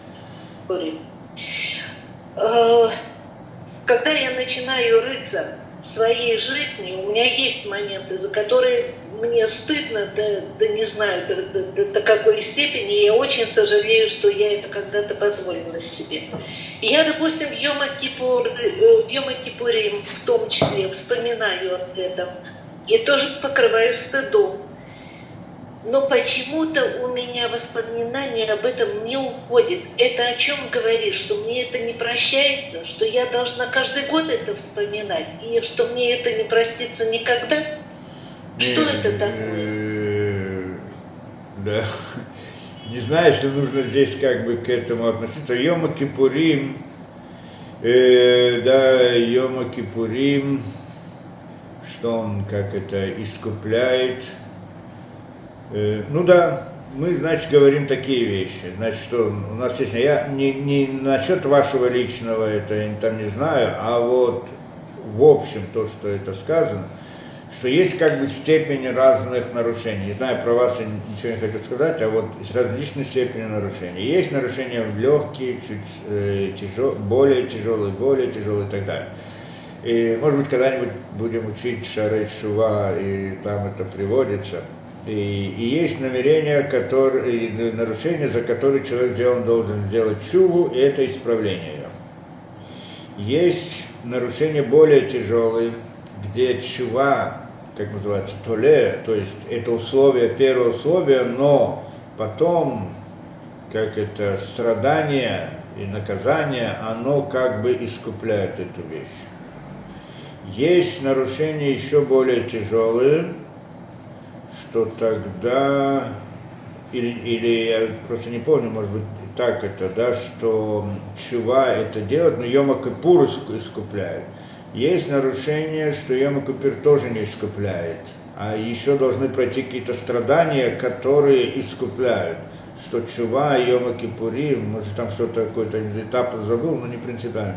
Когда я начинаю рыться в своей жизни, у меня есть моменты, за которые мне стыдно, да не знаю до какой степени, и я очень сожалею, что я это когда-то позволила себе. И я, допустим, в Йом Кипурим в том числе вспоминаю об этом и тоже покрываю стыдом. Но почему-то у меня воспоминания об этом не уходит. Это о чем говорит? Что мне это не прощается, что я должна каждый год это вспоминать, и что мне это не простится никогда? Что это такое? Да. Не знаю, если нужно здесь как бы к этому относиться. Йома Кипурим, да, Йома Кипурим, что он как это искупляет. Ну да, мы, значит, говорим такие вещи. Значит, что у нас есть, я не насчет вашего личного, это я там не знаю, а вот в общем то, что это сказано, что есть как бы степени разных нарушений. Не знаю, про вас я ничего не хочу сказать, а вот есть различные степени нарушений. Есть нарушения легкие, чуть более тяжелые и так далее. И, может быть, когда-нибудь будем учить Шарей Шува, и там это приводится. И есть нарушения, за которые человек должен сделать чуву, и это исправление ее. Есть нарушения более тяжелые, где чува, как называется, толе, то есть это условие, первое условие, но потом, как это, страдание и наказание, оно как бы искупляет эту вещь. Есть нарушения еще более тяжелые, что тогда, или я просто не помню, может быть, так это, да, что чува это делает, но Йома Кипур искупляет. Есть нарушение, что Йома Кипур тоже не искупляет, а еще должны пройти какие-то страдания, которые искупляют. Что чува, Йома Кипурим, может там что-то, какой-то этап забыл, но не принципиально.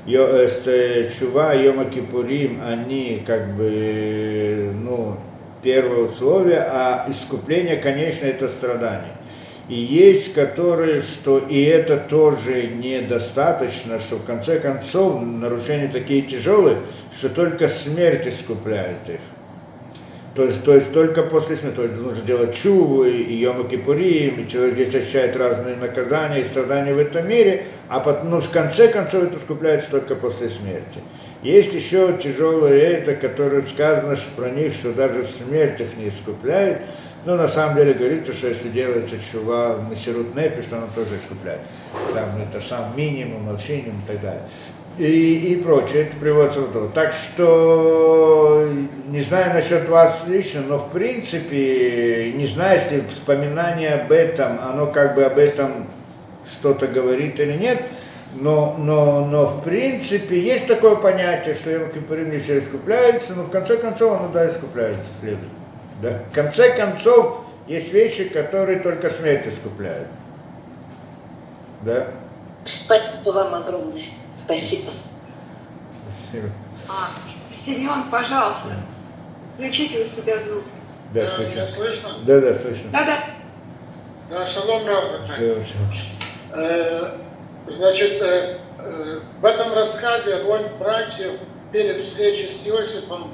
Чува, Йома Кипурим, они как бы, ну, первое условие, а искупление, конечно, это страдание. И есть, которые, что и это тоже недостаточно, что в конце концов нарушения такие тяжелые, что только смерть искупляет их. То есть только после смерти, то есть нужно делать чуву и Йома Кипурим, и человек здесь ощущает разные наказания и страдания в этом мире, а потом, ну, в конце концов это искупляется только после смерти. Есть еще тяжелые это, которые сказано что про них, что даже смерть их не искупляет, но на самом деле говорится, что если делается чува Месирут Нефеш, что она тоже искупляет. Там это сам минимум, максимум и так далее. И прочее, это приводится в то. Так что, не знаю насчет вас лично, но в принципе, не знаю, если вспоминание об этом, оно как бы об этом что-то говорит или нет, но в принципе есть такое понятие, что Йом Кипурим не все искупляется, но в конце концов оно да искупляется следует. Да? В конце концов есть вещи, которые только смерть искупляют. Да? Спасибо вам огромное. Спасибо. Семен, пожалуйста, включите у себя звук. Да, меня слышно? Да, слышно. Да, шалом, Рав. Значит, в этом рассказе роль братьев перед встречей с Иосифом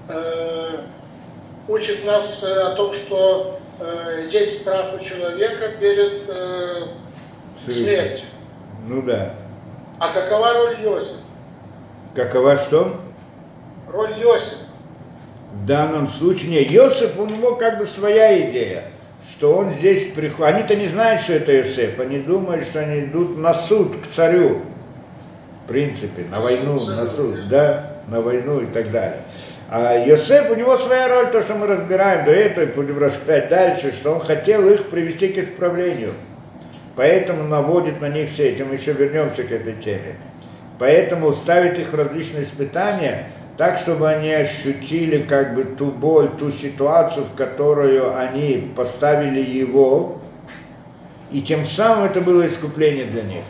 учит нас о том, что есть страх у человека перед смертью. Ну да. А какова роль Иосифа? Какова что? Роль Иосифа. В данном случае, нет, Иосиф, у него как бы своя идея, что он здесь приходит. Они-то не знают, что это Иосиф, они думают, что они идут на суд к царю, в принципе, на войну, на суд, да, на войну и так далее. А Иосиф, у него своя роль, то, что мы разбираем до этого, и будем разбирать дальше, что он хотел их привести к исправлению. Поэтому наводит на них все этим, еще вернемся к этой теме. Поэтому ставит их в различные испытания, так, чтобы они ощутили как бы ту боль, ту ситуацию, в которую они поставили его, и тем самым это было искупление для них.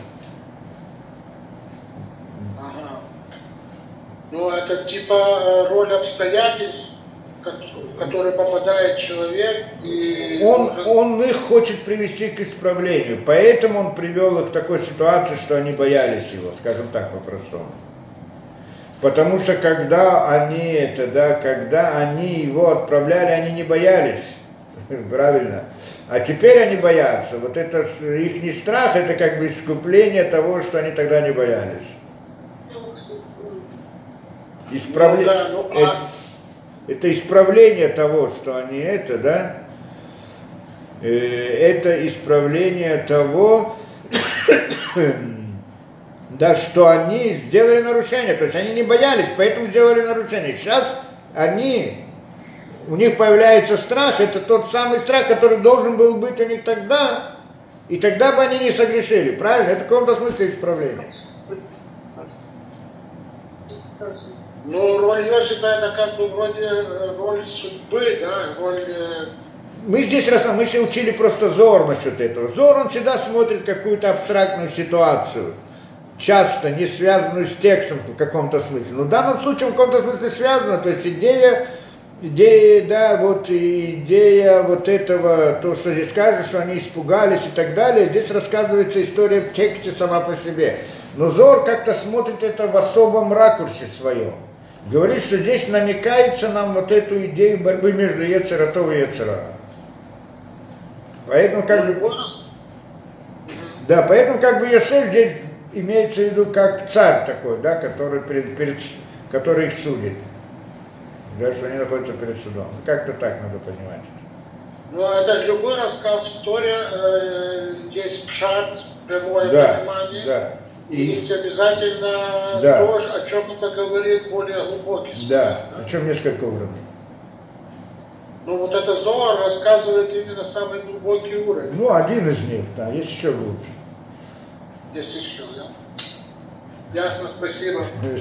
Ага. Ну, это типа роль обстоятельств, в которые попадает человек, и он их хочет привести к исправлению, поэтому он привел их к такой ситуации, что они боялись его, скажем так по-простому. Потому что когда они его отправляли, они не боялись, правильно? А теперь они боятся. Вот это их не страх, это как бы искупление того, что они тогда не боялись. Это исправление того, что они это, да? Это исправление того, да, что они сделали нарушение. То есть они не боялись, поэтому сделали нарушение. Сейчас они у них появляется страх, это тот самый страх, который должен был быть у них тогда, и тогда бы они не согрешили, правильно? Это в каком-то смысле исправление. Ну, роль Иосифа это как бы вроде роль судьбы, да, роль... Мы здесь мы же учили просто Зор насчет этого. Зор, он всегда смотрит какую-то абстрактную ситуацию, часто не связанную с текстом в каком-то смысле. Но в данном случае в каком-то смысле связана, то есть идея вот этого, то, что здесь скажет, что они испугались и так далее, здесь рассказывается история в тексте сама по себе. Но Зор как-то смотрит это в особом ракурсе своем. Говорит, что здесь намекается нам вот эту идею борьбы между Йецер Тов и Йецер Ара. Поэтому как бы... Да, поэтому как бы Йосеф здесь имеется в виду как царь такой, да, который, который их судит. Да, что они находятся перед судом. Как-то так надо понимать. Ну, это любой рассказ в Торе, есть пшат, прямое понимание. Да. И есть обязательно то, о чем это говорит более глубокий смысл. Да, причем несколько уровней. Ну вот это Зоар рассказывает именно самый глубокий уровень. Ну, один из них, да, есть еще глубже. Есть еще, да? Ясно, спасибо.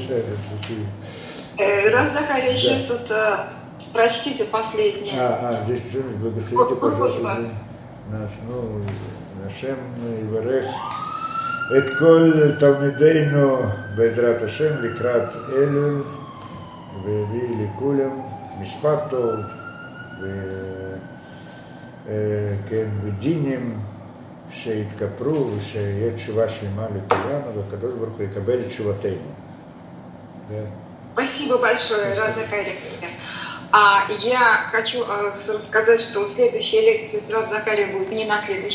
Рав Захария, сейчас вот прочтите последнее. Здесь благословите, пожалуйста, нас, Нашем Иварех. את כל תלמידינו בעזרת השם לקראת אלול והביא לכולם משפט טוב ודינים שיתכפרו ושיהיה תשובה שלמה לכולנו והקדוש ברוך הוא יקבל את תשובתנו. Спасибо большое, Рав Захария. Я хочу рассказать, что следующая лекция с Рав Захарией будет не на следующей